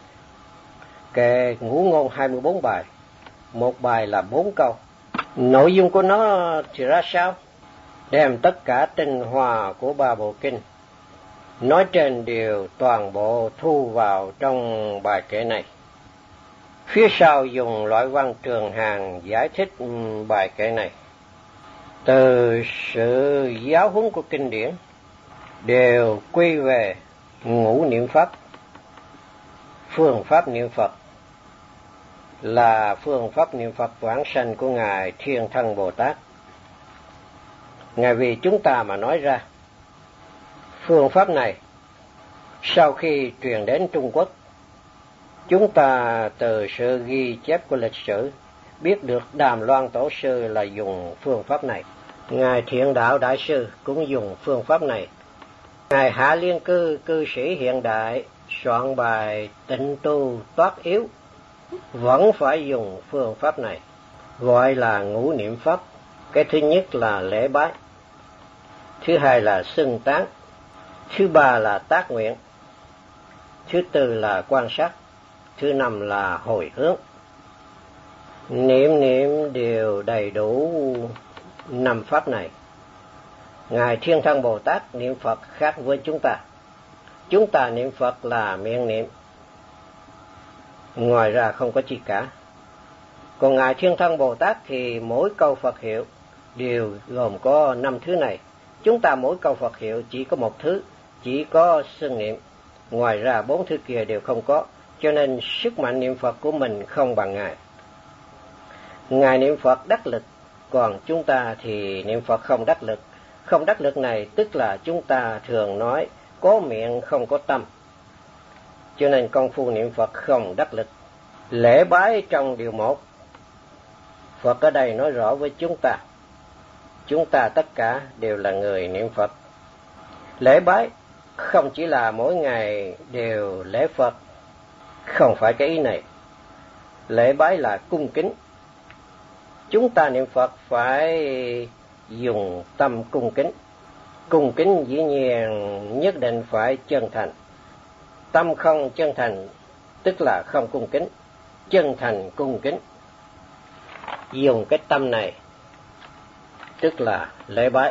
Kệ Ngũ Ngôn 24 bài. Một bài là 4 câu. Nội dung của nó thì ra sao? Đem tất cả tinh hoa của 3 bộ kinh nói trên điều toàn bộ thu vào trong bài kệ này. Phía sau dùng loại văn trường hàng giải thích bài kệ này. Từ sự giáo huấn của kinh điển đều quy về ngũ niệm pháp. Phương pháp niệm Phật là phương pháp niệm Phật vãng sanh của Ngài Thiên Thân Bồ Tát. Ngài vì chúng ta mà nói ra. Phương pháp này sau khi truyền đến Trung Quốc, chúng ta từ sự ghi chép của lịch sử biết được Đàm Loan Tổ sư là dùng phương pháp này. Ngài Thiện Đạo Đại sư cũng dùng phương pháp này. Ngài Hạ Liên Cư, cư sĩ hiện đại, soạn bài Tịnh Tu Toát Yếu vẫn phải dùng phương pháp này, gọi là ngũ niệm pháp. Cái thứ nhất là lễ bái, thứ hai là xưng tán, thứ ba là tác nguyện, thứ tư là quan sát, thứ năm là hồi hướng. Niệm đều đầy đủ 5 pháp này. Ngài Thiên Thân Bồ Tát niệm Phật khác với chúng ta. Chúng ta niệm Phật là miệng niệm, ngoài ra không có chi cả. Còn Ngài Thiên Thân Bồ Tát thì mỗi câu Phật hiệu đều gồm có 5 thứ này. Chúng ta mỗi câu Phật hiệu chỉ có một thứ, chỉ có xưng niệm, ngoài ra 4 thứ kia đều không có. Cho nên sức mạnh niệm Phật của mình không bằng Ngài. Ngài niệm Phật đắc lực, còn chúng ta thì niệm Phật không đắc lực. Không đắc lực này tức là chúng ta thường nói có miệng không có tâm. Cho nên công phu niệm Phật không đắc lực. Lễ bái trong điều 1, Phật ở đây nói rõ với chúng ta tất cả đều là người niệm Phật. Lễ bái không chỉ là mỗi ngày đều lễ Phật, không phải cái ý này. Lễ bái là cung kính. Chúng ta niệm Phật phải dùng tâm cung kính. Cung kính dĩ nhiên nhất định phải chân thành. Tâm không chân thành tức là không cung kính. Chân thành cung kính. Dùng cái tâm này tức là lễ bái.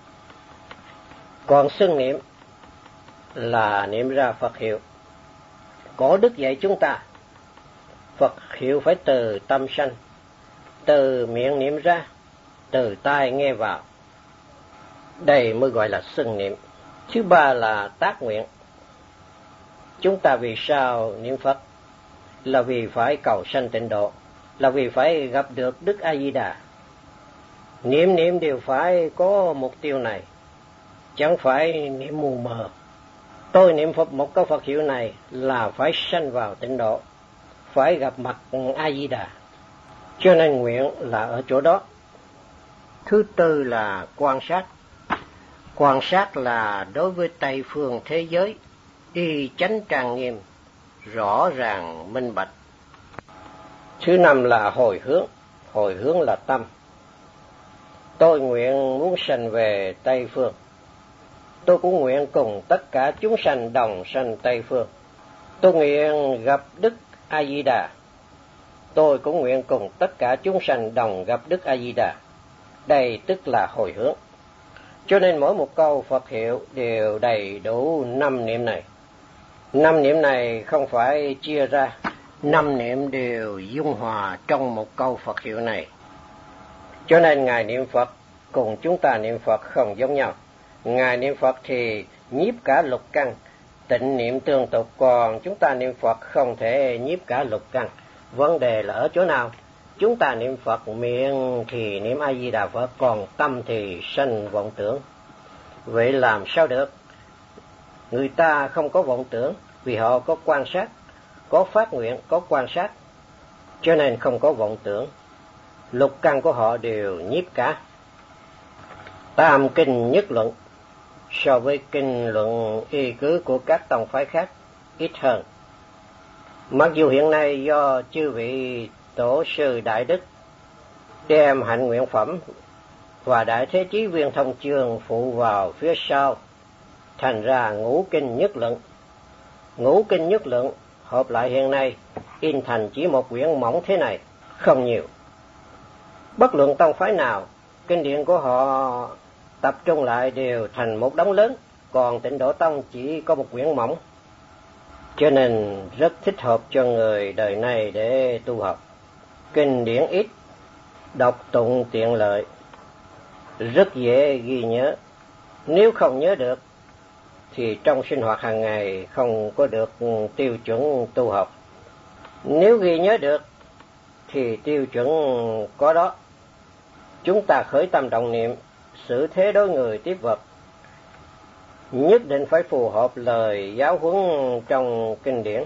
Còn xưng niệm là niệm ra Phật hiệu. Cổ Đức dạy chúng ta Phật hiệu phải từ tâm sanh, từ miệng niệm ra, từ tai nghe vào. Đây mới gọi là xưng niệm. Thứ ba là tác nguyện. Chúng ta vì sao niệm Phật? Là vì phải cầu sanh tịnh độ, là vì phải gặp được Đức A Di Đà. Niệm đều phải có mục tiêu này, chẳng phải niệm mù mờ. Tôi niệm Phật một câu Phật hiệu này là phải sanh vào tịnh độ, phải gặp mặt A Di Đà. Cho nên nguyện là ở chỗ đó. Thứ tư là quan sát. Quan sát là đối với Tây phương thế giới, y chánh trang nghiêm, rõ ràng minh bạch. Thứ năm là hồi hướng. Hồi hướng là tâm. Tôi nguyện muốn sanh về Tây phương. Tôi cũng nguyện cùng tất cả chúng sanh đồng sanh Tây phương. Tôi nguyện gặp Đức A Di Đà. Tôi cũng nguyện cùng tất cả chúng sanh đồng gặp Đức A Di Đà. Đây tức là hồi hướng. Cho nên mỗi một câu Phật hiệu đều đầy đủ 5 niệm này. 5 niệm này không phải chia ra, 5 niệm đều dung hòa trong một câu Phật hiệu này. Cho nên Ngài niệm Phật cùng chúng ta niệm Phật không giống nhau. Ngài niệm Phật thì nhiếp cả lục căn, tịnh niệm tương tục, còn chúng ta niệm Phật không thể nhiếp cả lục căn. Vấn đề là ở chỗ nào? Chúng ta niệm Phật miệng thì niệm A Di Đà Phật, còn tâm thì sanh vọng tưởng. Vậy làm sao được? Người ta không có vọng tưởng vì họ có quan sát, có phát nguyện, có quan sát, cho nên không có vọng tưởng. Lục căn của họ đều nhiếp cả. Tam kinh nhất luận so với kinh luận y cứ của các tông phái khác ít hơn. Mặc dù hiện nay do chư vị tổ sư đại đức đem hạnh nguyện phẩm và đại thế chí viên thông chương phụ vào phía sau, thành ra ngũ kinh nhất luận. Ngũ kinh nhất luận hợp lại hiện nay in thành chỉ một quyển mỏng thế này, không nhiều. Bất luận tông phái nào, kinh điển của họ tập trung lại đều thành một đống lớn, còn Tịnh Độ Tông chỉ có một quyển mỏng, cho nên rất thích hợp cho người đời này để tu học. Kinh điển ít, đọc tụng tiện lợi, rất dễ ghi nhớ. Nếu không nhớ được thì trong sinh hoạt hàng ngày không có được tiêu chuẩn tu học. Nếu ghi nhớ được thì tiêu chuẩn có đó. Chúng ta khởi tâm động niệm, xử thế đối người tiếp vật, nhất định phải phù hợp lời giáo huấn trong kinh điển.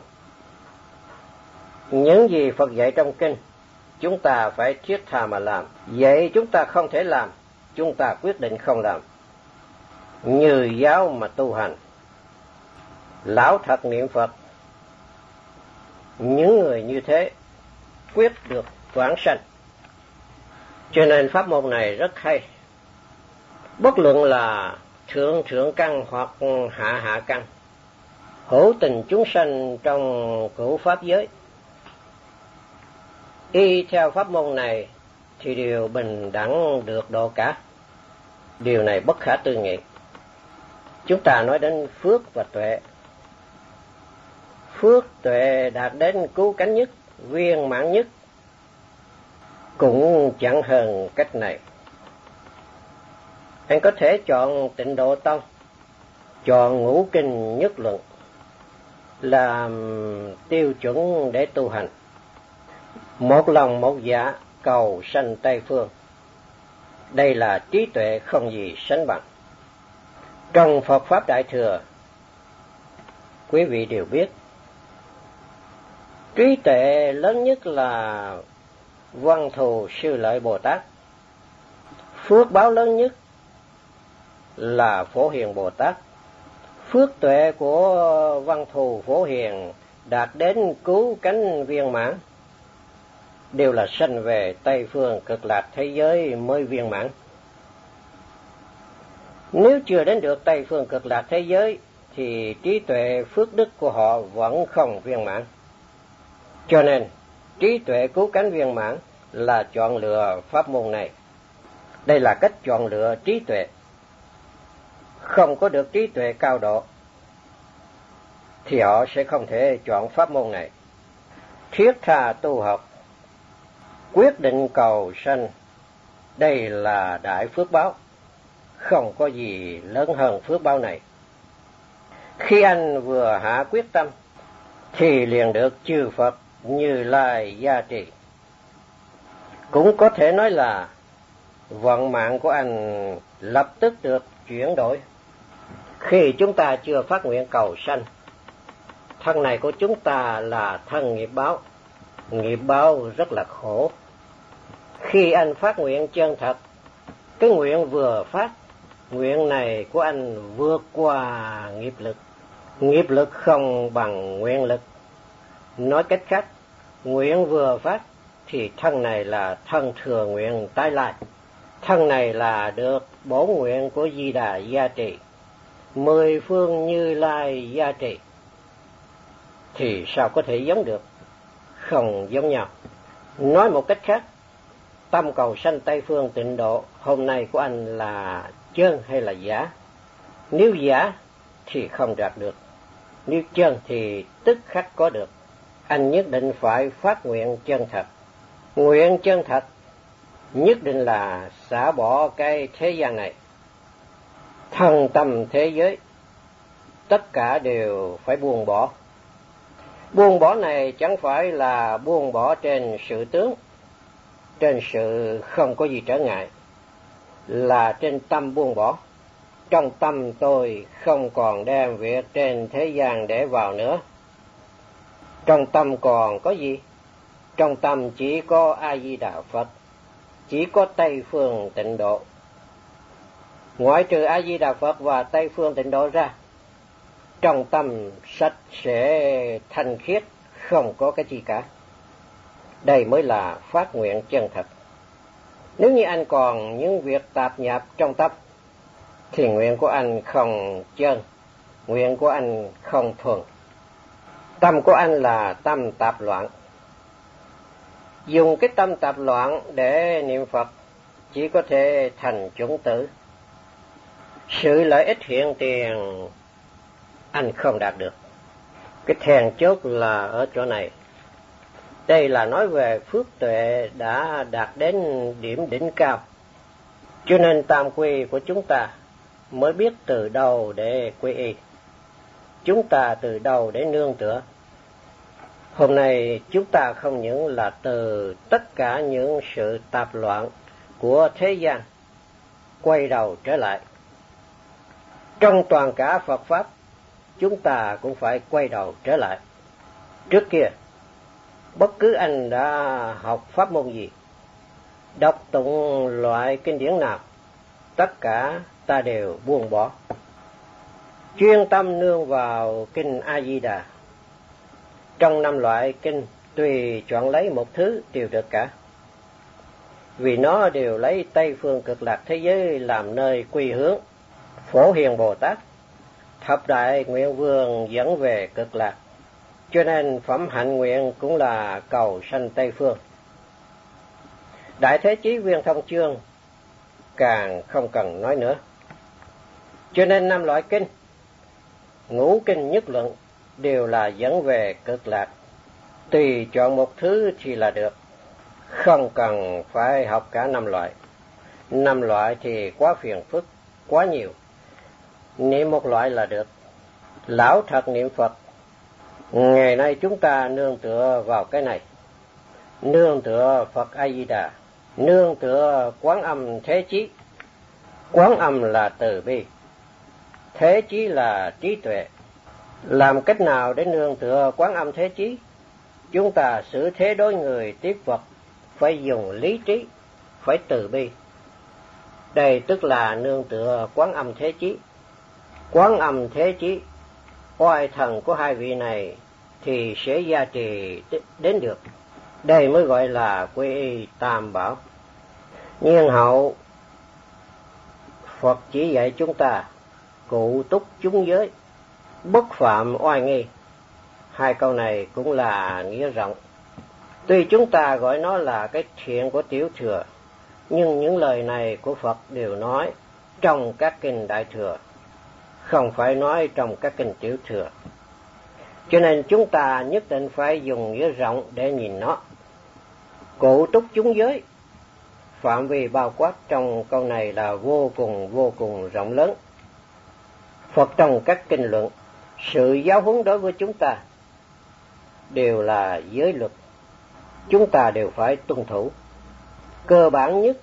Những gì Phật dạy trong kinh, chúng ta phải thiết tha mà làm. Vậy chúng ta không thể làm, chúng ta quyết định không làm. Như giáo mà tu hành, lão thật niệm Phật, những người như thế quyết được vãng sanh. Cho nên pháp môn này rất hay. Bất luận là thượng căn hoặc hạ căn, hữu tình chúng sanh trong cửu pháp giới, y theo pháp môn này thì đều bình đẳng được độ cả. Điều này bất khả tư nghị. Chúng ta nói đến phước và tuệ. Phước tuệ đạt đến cứu cánh nhất, viên mãn nhất, cũng chẳng hơn cách này. Anh có thể chọn Tịnh Độ Tông, chọn ngũ kinh nhất luận làm tiêu chuẩn để tu hành. Một lòng một dạ cầu sanh Tây Phương. Đây là trí tuệ không gì sánh bằng. Trong Phật Pháp Đại Thừa, quý vị đều biết, trí tuệ lớn nhất là Văn Thù Sư Lợi Bồ Tát. Phước báo lớn nhất là Phổ Hiền Bồ Tát. Phước tuệ của Văn Thù Phổ Hiền đạt đến cứu cánh viên mãn, đều là sanh về Tây Phương Cực Lạc thế giới mới viên mãn. Nếu chưa đến được Tây Phương Cực Lạc thế giới thì trí tuệ phước đức của họ vẫn không viên mãn. Cho nên trí tuệ cứu cánh viên mãn là chọn lựa pháp môn này. Đây là cách chọn lựa trí tuệ. Không có được trí tuệ cao độ thì họ sẽ không thể chọn pháp môn này. Thiết tha tu học, quyết định cầu sanh, đây là đại phước báo. Không có gì lớn hơn phước báo này. Khi anh vừa hạ quyết tâm thì liền được chư Phật Như Lai gia trì. Cũng có thể nói là vận mạng của anh lập tức được chuyển đổi. Khi chúng ta chưa phát nguyện cầu sanh, thân này của chúng ta là thân nghiệp báo. Nghiệp báo rất là khổ. Khi anh phát nguyện chân thật, cái nguyện vừa phát, nguyện này của anh vượt qua nghiệp lực. Nghiệp lực không bằng nguyện lực. Nói cách khác, nguyện vừa phát thì thân này là thân thừa nguyện tái lai. Thân này là được bổn nguyện của Di Đà gia trì, 10 phương Như Lai gia trì. Thì sao có thể giống được? Không giống nhau. Nói một cách khác, tâm cầu sanh Tây Phương Tịnh Độ hôm nay của anh là chân hay là giả? Nếu giả thì không đạt được. Nếu chân thì tức khắc có được. Anh nhất định phải phát nguyện chân thật. Nguyện chân thật nhất định là xả bỏ cái thế gian này, thân tâm thế giới, tất cả đều phải buông bỏ. Buông bỏ này chẳng phải là buông bỏ trên sự tướng, trên sự không có gì trở ngại, là trên tâm buông bỏ. Trong tâm tôi không còn đem việc trên thế gian để vào nữa. Trong tâm còn có gì? Trong tâm chỉ có A-di-đà Phật, chỉ có Tây Phương Tịnh Độ. Ngoại trừ A-di-đà Phật và Tây Phương Tịnh Độ ra, trong tâm sạch sẽ thanh khiết, không có cái gì cả. Đây mới là phát nguyện chân thật. Nếu như anh còn những việc tạp nhạp trong tâm, thì nguyện của anh không chân, nguyện của anh không thuần. Tâm của anh là tâm tạp loạn. Dùng cái tâm tạp loạn để niệm Phật chỉ có thể thành chủng tử. Sự lợi ích hiện tiền anh không đạt được. Cái then chốt là ở chỗ này. Đây là nói về phước tuệ đã đạt đến điểm đỉnh cao. Cho nên tam quy của chúng ta mới biết từ đâu để quy y. Chúng ta từ đâu để nương tựa. Hôm nay chúng ta không những là từ tất cả những sự tạp loạn của thế gian quay đầu trở lại. Trong toàn cả Phật Pháp, chúng ta cũng phải quay đầu trở lại. Trước kia, bất cứ anh đã học pháp môn gì, đọc tụng loại kinh điển nào, tất cả ta đều buông bỏ. Chuyên tâm nương vào kinh A-di-đà. Trong 5 loại kinh, tùy chọn lấy một thứ đều được cả. Vì nó đều lấy Tây Phương Cực Lạc thế giới làm nơi quy hướng. Phổ Hiền Bồ Tát, thập đại nguyện vương dẫn về Cực Lạc. Cho nên phẩm hạnh nguyện cũng là cầu sanh Tây Phương. Đại Thế Chí Viên Thông Chương càng không cần nói nữa. Cho nên 5 loại kinh, ngũ kinh nhất luận đều là dẫn về Cực Lạc. Tùy chọn một thứ thì là được, không cần phải học cả 5 loại. 5 loại thì quá phiền phức, quá nhiều. Niệm một loại là được. Lão thật niệm Phật. Ngày nay chúng ta nương tựa vào cái này. Nương tựa Phật A-di-đà, nương tựa Quán Âm Thế Chí. Quán Âm là từ bi, Thế Chí là trí tuệ. Làm cách nào để nương tựa Quán Âm Thế Chí? Chúng ta xử thế đối người tiếp vật phải dùng lý trí, phải từ bi. Đây tức là nương tựa Quán Âm Thế Chí. Quán Âm Thế Chí, oai thần của hai vị này thì sẽ gia trì đến được. Đây mới gọi là quy y tam bảo. Nhiên hậu, Phật chỉ dạy chúng ta cụ túc chúng giới, bất phạm oai nghi. 2 câu này cũng là nghĩa rộng. Tuy chúng ta gọi nó là cái thiện của tiểu thừa, nhưng những lời này của Phật đều nói trong các kinh đại thừa, không phải nói trong các kinh tiểu thừa. Cho nên chúng ta nhất định phải dùng nghĩa rộng để nhìn nó. Cụ túc chúng giới, phạm vi bao quát trong câu này là vô cùng rộng lớn. Phật trong các kinh luận, sự giáo huấn đối với chúng ta đều là giới luật, chúng ta đều phải tuân thủ. Cơ bản nhất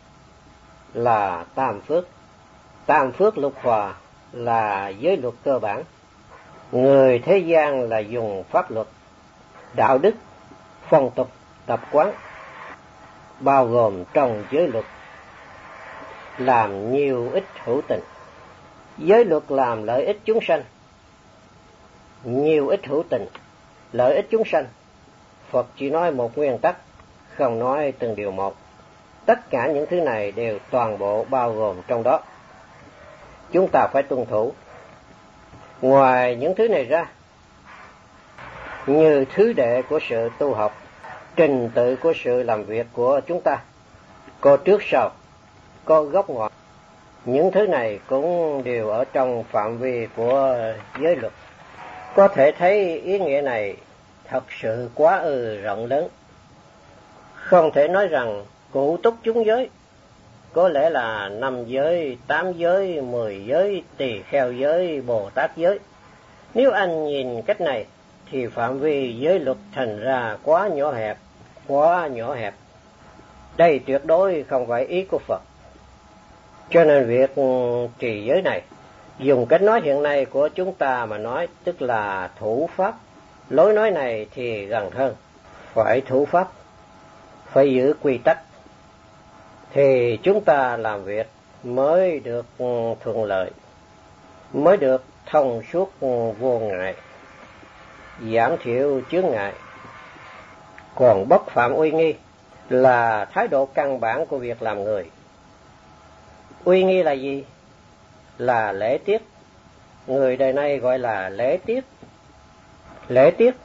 là tam phước. Tam phước lục hòa là giới luật cơ bản. Người thế gian là dùng pháp luật, đạo đức, phong tục, tập quán, bao gồm trong giới luật, làm nhiều ích hữu tình. Giới luật làm lợi ích chúng sanh, nhiều ích hữu tình, lợi ích chúng sanh. Phật chỉ nói một nguyên tắc, không nói từng điều một. Tất cả những thứ này đều toàn bộ bao gồm trong đó. Chúng ta phải tuân thủ. Ngoài những thứ này ra, như thứ đệ của sự tu học, trình tự của sự làm việc của chúng ta, có trước sau, có gốc ngọn. Những thứ này cũng đều ở trong phạm vi của giới luật. Có thể thấy ý nghĩa này thật sự quá rộng lớn. Không thể nói rằng cụ túc chúng giới có lẽ là 5 giới, 8 giới, 10 giới, tỳ kheo giới, Bồ Tát giới. Nếu anh nhìn cách này thì phạm vi giới luật thành ra quá nhỏ hẹp. Đây tuyệt đối không phải ý của Phật. Cho nên việc trì giới này, dùng cách nói hiện nay của chúng ta mà nói, tức là thủ pháp. Lối nói này thì gần hơn, phải thủ pháp, phải giữ quy tắc, thì chúng ta làm việc mới được thuận lợi, mới được thông suốt vô ngại, giảm thiểu chướng ngại. Còn bất phạm uy nghi là thái độ căn bản của việc làm người. Uy nghi là gì? Là lễ tiết. Người đời nay gọi là lễ tiết. Lễ tiết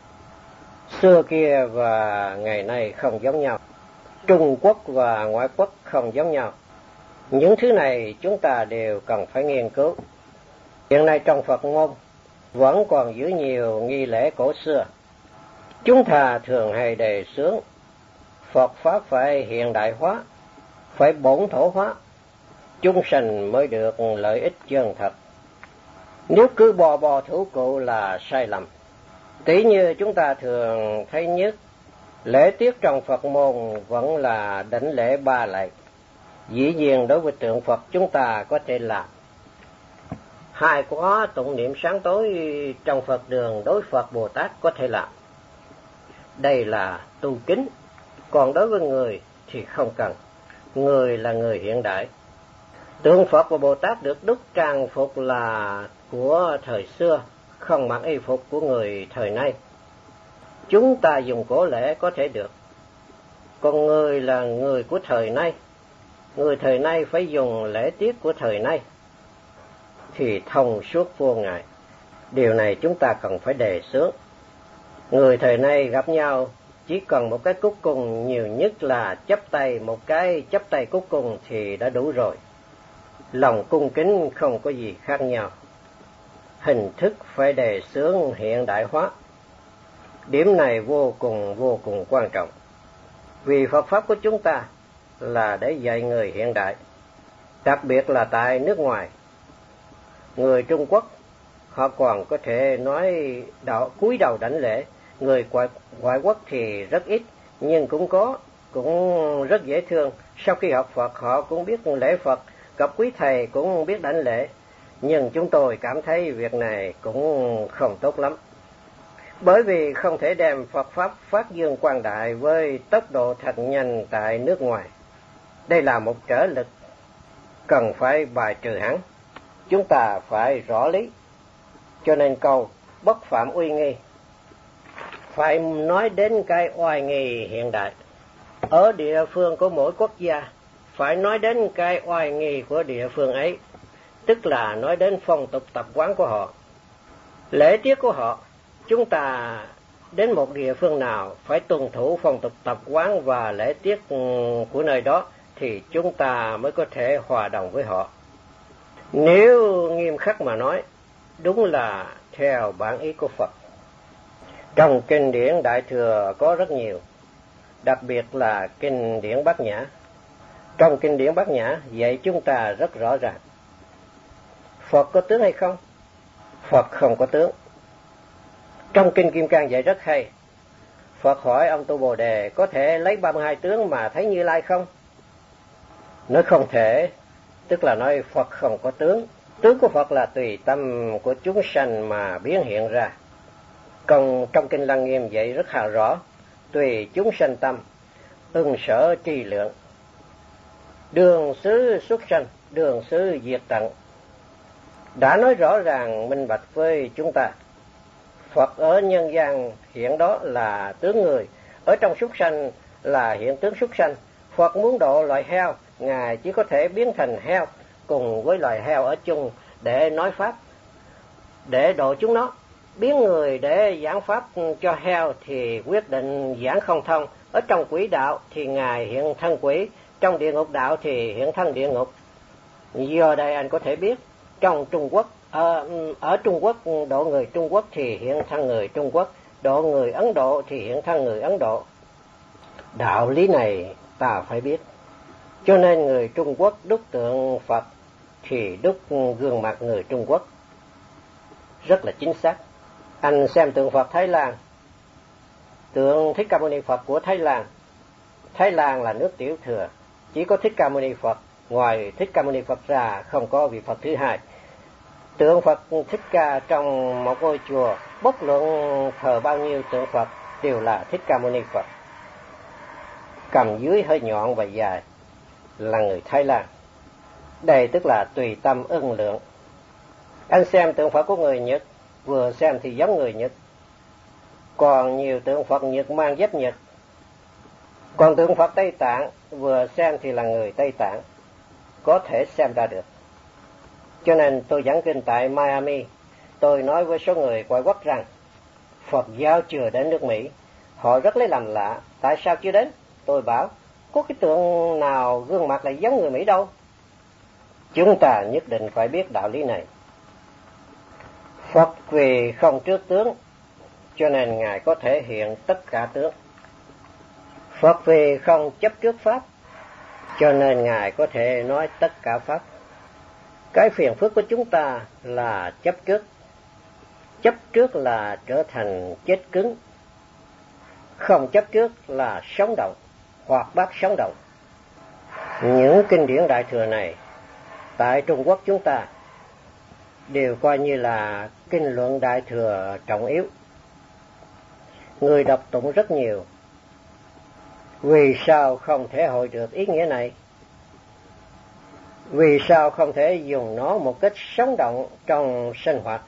xưa kia và ngày nay không giống nhau. Trung Quốc và ngoại quốc không giống nhau. Những thứ này chúng ta đều cần phải nghiên cứu. Hiện nay trong Phật môn vẫn còn giữ nhiều nghi lễ cổ xưa. Chúng ta thường hay đề xướng Phật Pháp phải hiện đại hóa, phải bổn thổ hóa, chúng sanh mới được lợi ích chân thật. Nếu cứ bò thủ cụ là sai lầm. Tỷ như chúng ta thường thấy nhất, lễ tiết trong Phật môn vẫn là đảnh lễ 3 lạy. Dĩ nhiên đối với tượng Phật chúng ta có thể làm. 2 khóa tụng niệm sáng tối trong Phật đường đối Phật Bồ Tát có thể làm. Đây là tu kính, còn đối với người thì không cần. Người là người hiện đại. Tượng Phật và Bồ Tát được đúc trang phục là của thời xưa, không mặc y phục của người thời nay. Chúng ta dùng cổ lễ có thể được. Còn người là người của thời nay. Người thời nay phải dùng lễ tiết của thời nay thì thông suốt vô ngại. Điều này chúng ta cần phải đề xướng. Người thời nay gặp nhau chỉ cần một cái cúc cung, nhiều nhất là chắp tay, một cái chắp tay cúc cung thì đã đủ rồi. Lòng cung kính không có gì khác nhau. Hình thức phải đề xướng hiện đại hóa. Điểm này vô cùng quan trọng. Vì Phật Pháp của chúng ta là để dạy người hiện đại, đặc biệt là tại nước ngoài. Người Trung Quốc họ còn có thể nói cúi đầu đảnh lễ. Người ngoại quốc thì rất ít, nhưng cũng rất dễ thương. Sau khi học Phật họ cũng biết lễ Phật, gặp quý thầy cũng biết đảnh lễ. Nhưng chúng tôi cảm thấy việc này cũng không tốt lắm. Bởi vì không thể đem Phật Pháp phát dương quang đại với tốc độ thật nhanh tại nước ngoài. Đây là một trở lực cần phải bài trừ hẳn. Chúng ta phải rõ lý. Cho nên câu bất phạm uy nghi phải nói đến cái oai nghi hiện đại. Ở địa phương của mỗi quốc gia phải nói đến cái oai nghi của địa phương ấy, tức là nói đến phong tục tập quán của họ, lễ tiết của họ. Chúng ta đến một địa phương nào phải tuân thủ phong tục tập quán và lễ tiết của nơi đó thì chúng ta mới có thể hòa đồng với họ. Nếu nghiêm khắc mà nói, đúng là theo bản ý của Phật. Trong kinh điển Đại Thừa có rất nhiều, đặc biệt là kinh điển Bát Nhã. Trong kinh điển Bát Nhã dạy chúng ta rất rõ ràng. Phật có tướng hay không? Phật không có tướng. Trong kinh Kim Cang dạy rất hay. Phật hỏi ông Tu Bồ Đề có thể lấy 32 tướng mà thấy Như Lai không? Nói không thể, tức là nói Phật không có tướng. Tướng của Phật là tùy tâm của chúng sanh mà biến hiện ra. Còn trong kinh Lăng Nghiêm dạy rất hà rõ, tùy chúng sanh tâm, ưng sở tri lượng. Đường xứ xuất sanh, đường xứ diệt tận. Đã nói rõ ràng minh bạch với chúng ta. Phật ở nhân gian hiện đó là tướng người, ở trong súc sanh là hiện tướng súc sanh. Phật muốn độ loài heo, Ngài chỉ có thể biến thành heo cùng với loài heo ở chung để nói pháp, để độ chúng nó. Biến người để giảng pháp cho heo thì quyết định giảng không thông. Ở trong quỷ đạo thì Ngài hiện thân quỷ, trong địa ngục đạo thì hiện thân địa ngục. Do đây anh có thể biết, trong Trung Quốc, ở Trung Quốc độ người Trung Quốc thì hiện thân người Trung Quốc, độ người Ấn Độ thì hiện thân người Ấn Độ. Đạo lý này ta phải biết. Cho nên người Trung Quốc đúc tượng Phật thì đúc gương mặt người Trung Quốc. rất là chính xác. Anh xem tượng Phật Thái Lan, tượng Thích Ca Mâu Ni Phật của Thái Lan. Thái Lan là nước tiểu thừa, chỉ có Thích Ca Mâu Ni Phật, ngoài Thích Ca Mâu Ni Phật ra không có vị Phật thứ hai. Tượng Phật Thích Ca trong một ngôi chùa, bất luận thờ bao nhiêu tượng Phật đều là Thích Ca Mâu Ni Phật. Cầm dưới hơi nhọn và dài là người Thái Lan. Đây tức là tùy tâm ưng lượng. Anh xem tượng Phật của người Nhật, vừa xem thì giống người Nhật. Còn nhiều tượng Phật Nhật mang dép Nhật. Còn tượng Phật Tây Tạng, vừa xem thì là người Tây Tạng, có thể xem ra được. Cho nên tôi giảng kinh tại Miami, tôi nói với số người ngoại quốc rằng Phật giáo chưa đến nước Mỹ. Họ rất lấy làm lạ, tại sao chưa đến? Tôi bảo, có cái tượng nào gương mặt lại giống người Mỹ đâu. Chúng ta nhất định phải biết đạo lý này. Phật vì không trước tướng, cho nên Ngài có thể hiện tất cả tướng. Phật vì không chấp trước Pháp, cho nên Ngài có thể nói tất cả Pháp. Cái phiền phức của chúng ta là chấp trước. Chấp trước là trở thành chết cứng. Không chấp trước là sống động, hoạt bát sống động. Những kinh điển Đại Thừa này, tại Trung Quốc chúng ta, đều coi như là kinh luận Đại Thừa trọng yếu. Người đọc tụng rất nhiều. Vì sao không thể hội được ý nghĩa này? Vì sao không thể dùng nó một cách sống động trong sinh hoạt?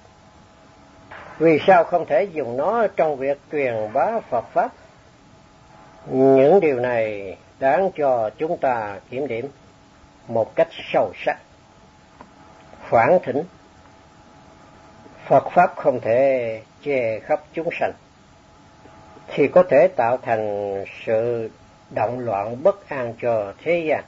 Vì sao không thể dùng nó trong việc truyền bá Phật Pháp? Những điều này đáng cho chúng ta kiểm điểm một cách sâu sắc. Phản thỉnh, Phật Pháp không thể che khắp chúng sanh, thì có thể tạo thành sự động loạn bất an cho thế gian.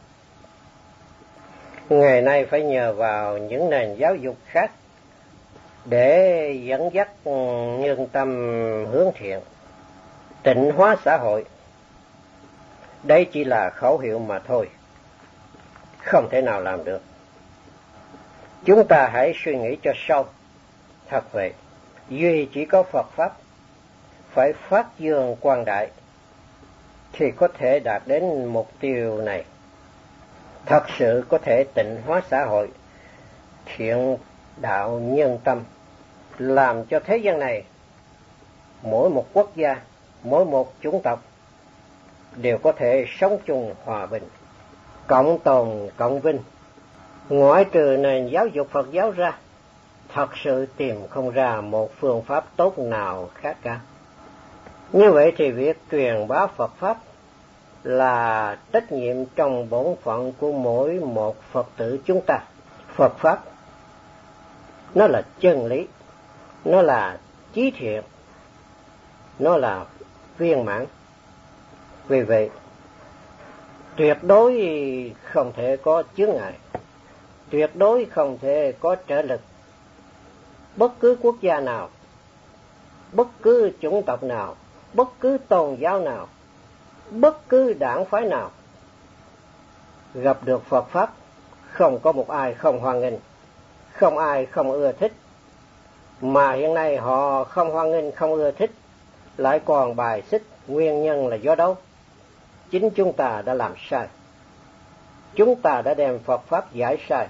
Ngày nay phải nhờ vào những nền giáo dục khác để dẫn dắt nhân tâm hướng thiện, tịnh hóa xã hội. Đây chỉ là khẩu hiệu mà thôi, không thể nào làm được. Chúng ta hãy suy nghĩ cho sâu. Thật vậy, duy chỉ có Phật Pháp phải phát dương quang đại thì có thể đạt đến mục tiêu này. Thật sự có thể tịnh hóa xã hội, thiện đạo nhân tâm, làm cho thế gian này, mỗi một quốc gia, mỗi một chủng tộc đều có thể sống chung hòa bình, cộng tồn cộng vinh. Ngoại trừ nền giáo dục Phật giáo ra, thật sự tìm không ra một phương pháp tốt nào khác cả. Như vậy thì việc truyền bá Phật Pháp là trách nhiệm trong bổn phận của mỗi một Phật tử chúng ta. Phật Pháp, nó là chân lý, nó là chí thiện, nó là viên mãn. Vì vậy, tuyệt đối không thể có chướng ngại, tuyệt đối không thể có trở lực. Bất cứ quốc gia nào, bất cứ chủng tộc nào, bất cứ tôn giáo nào, bất cứ đảng phái nào gặp được Phật Pháp, không có một ai không hoan nghênh, không ai không ưa thích. Mà hiện nay họ không hoan nghênh, không ưa thích, lại còn bài xích. Nguyên nhân là do đâu? Chính chúng ta đã làm sai. Chúng ta đã đem Phật Pháp giải sai,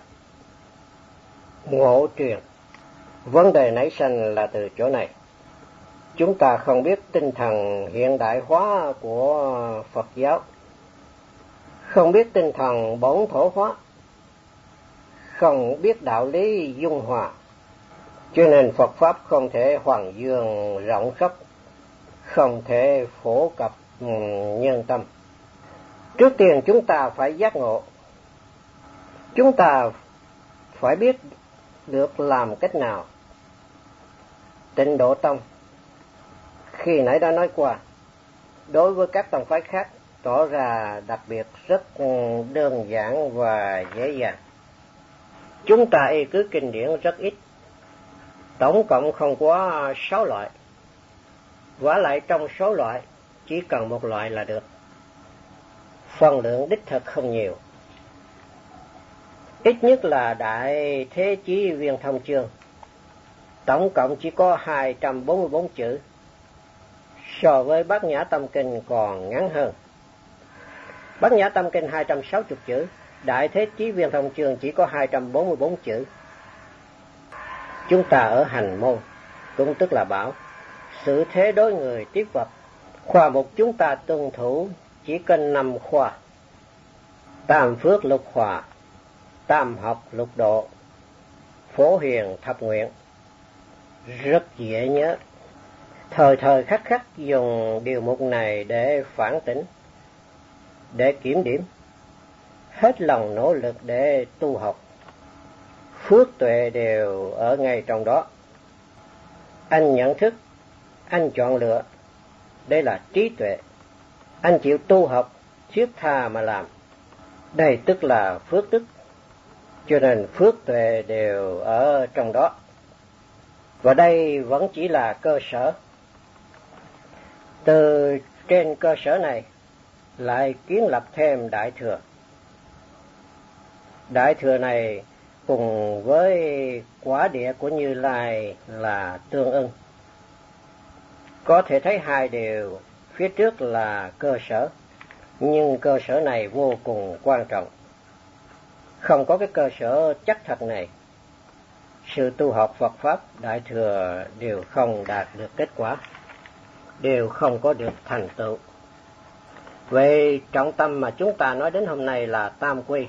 ngộ truyền. Vấn đề nảy sinh là từ chỗ này. Chúng ta không biết tinh thần hiện đại hóa của Phật giáo, không biết tinh thần bổn thổ hóa, không biết đạo lý dung hòa, cho nên Phật Pháp không thể hoàng dương rộng khắp, không thể phổ cập nhân tâm. Trước tiên chúng ta phải giác ngộ, chúng ta phải biết được làm cách nào. Tịnh Độ Tông khi nãy đã nói qua, đối với các tông phái khác tỏ ra đặc biệt rất đơn giản và dễ dàng. Chúng ta y cứ kinh điển rất ít, tổng cộng không quá 6 loại. Vả lại trong số loại chỉ cần một loại là được. Phần lượng đích thực không nhiều. Ít nhất là Đại Thế Chí Viên Thông Chương, tổng cộng chỉ có 244 chữ, so với Bát Nhã Tâm Kinh còn ngắn hơn. Bát Nhã Tâm Kinh 260 chữ, Đại Thế Chí Viên Thông Chương chỉ có 244 chữ. Chúng ta ở hành môn, cũng tức là bảo, sự thế đối người tiếp vật, khoa mục chúng ta tuân thủ chỉ cần 5 khoa: Tam Phước Lục Hòa, Tam Học Lục Độ, Phổ Hiền Thập Nguyện. Rất dễ nhớ. Thời thời khắc khắc dùng điều mục này để phản tỉnh, để kiểm điểm, hết lòng nỗ lực để tu học. Phước tuệ đều ở ngay trong đó. Anh nhận thức, anh chọn lựa, đây là trí tuệ. Anh chịu tu học, thiết tha mà làm, đây tức là phước đức. Cho nên phước tuệ đều ở trong đó. Và đây vẫn chỉ là cơ sở. Từ trên cơ sở này lại kiến lập thêm Đại Thừa. Đại Thừa này cùng với quả địa của Như Lai là tương ưng. Có thể thấy hai điều, phía trước là cơ sở, nhưng cơ sở này vô cùng quan trọng. Không có cái cơ sở chắc thật này, sự tu học Phật Pháp Đại Thừa đều không đạt được kết quả, đều không có được thành tựu. Vậy trọng tâm mà chúng ta nói đến hôm nay là tam quy.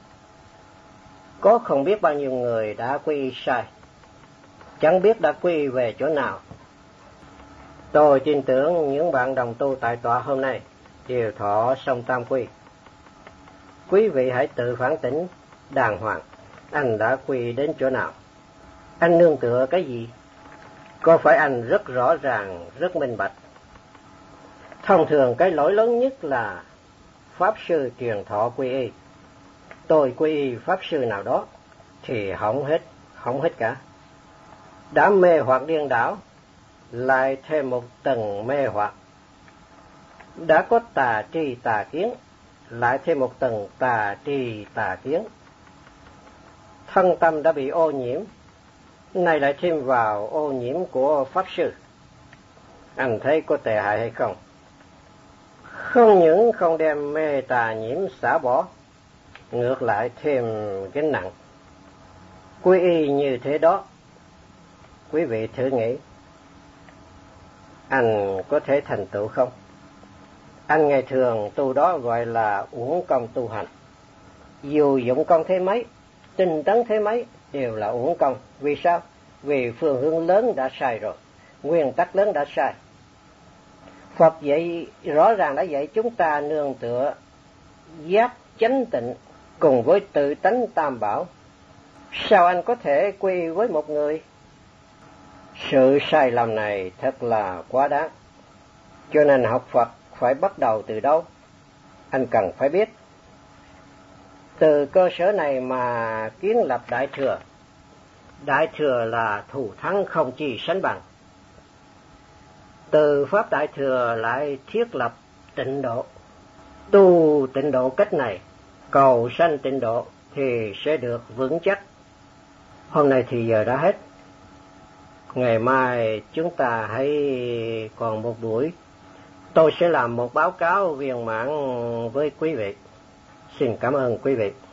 Có không biết bao nhiêu người đã quy sai, chẳng biết đã quy về chỗ nào. Tôi tin tưởng những bạn đồng tu tại tọa hôm nay đều thọ xong tam quy. Quý vị hãy tự phản tỉnh đàng hoàng, anh đã quy đến chỗ nào? Anh nương tựa cái gì? Có phải anh rất rõ ràng, rất minh bạch? Thông thường cái lỗi lớn nhất là Pháp Sư truyền thọ quy y. Tôi quy y Pháp Sư nào đó thì hỏng hết cả. Đã mê hoặc điên đảo, lại thêm một tầng mê hoặc. Đã có tà tri tà kiến, lại thêm một tầng tà tri tà kiến. Thân tâm đã bị ô nhiễm, nay lại thêm vào ô nhiễm của Pháp Sư. Anh thấy có tệ hại hay không? Không những không đem mê tà nhiễm xả bỏ, ngược lại thêm gánh nặng. Quy y như thế đó, quý vị thử nghĩ, anh có thể thành tựu không? Anh ngày thường tu đó gọi là uổng công tu hành. Dù dụng công thế mấy, tinh tấn thế mấy, đều là uổng công. Vì sao? Vì phương hướng lớn đã sai rồi, nguyên tắc lớn đã sai. Phật dạy rõ ràng đã dạy chúng ta nương tựa giác chánh tịnh cùng với tự tánh tam bảo. Sao anh có thể quy với một người? Sự sai lầm này thật là quá đáng. Cho nên học Phật phải bắt đầu từ đâu? Anh cần phải biết. Từ cơ sở này mà kiến lập Đại Thừa. Đại Thừa là thù thắng không chi sánh bằng. Từ Pháp Đại Thừa lại thiết lập tịnh độ. Tu tịnh độ cách này, cầu sanh tịnh độ thì sẽ được vững chắc. Hôm nay thì giờ đã hết. Ngày mai chúng ta hãy còn một buổi. Tôi sẽ làm một báo cáo viên mãn với quý vị. Xin cảm ơn quý vị.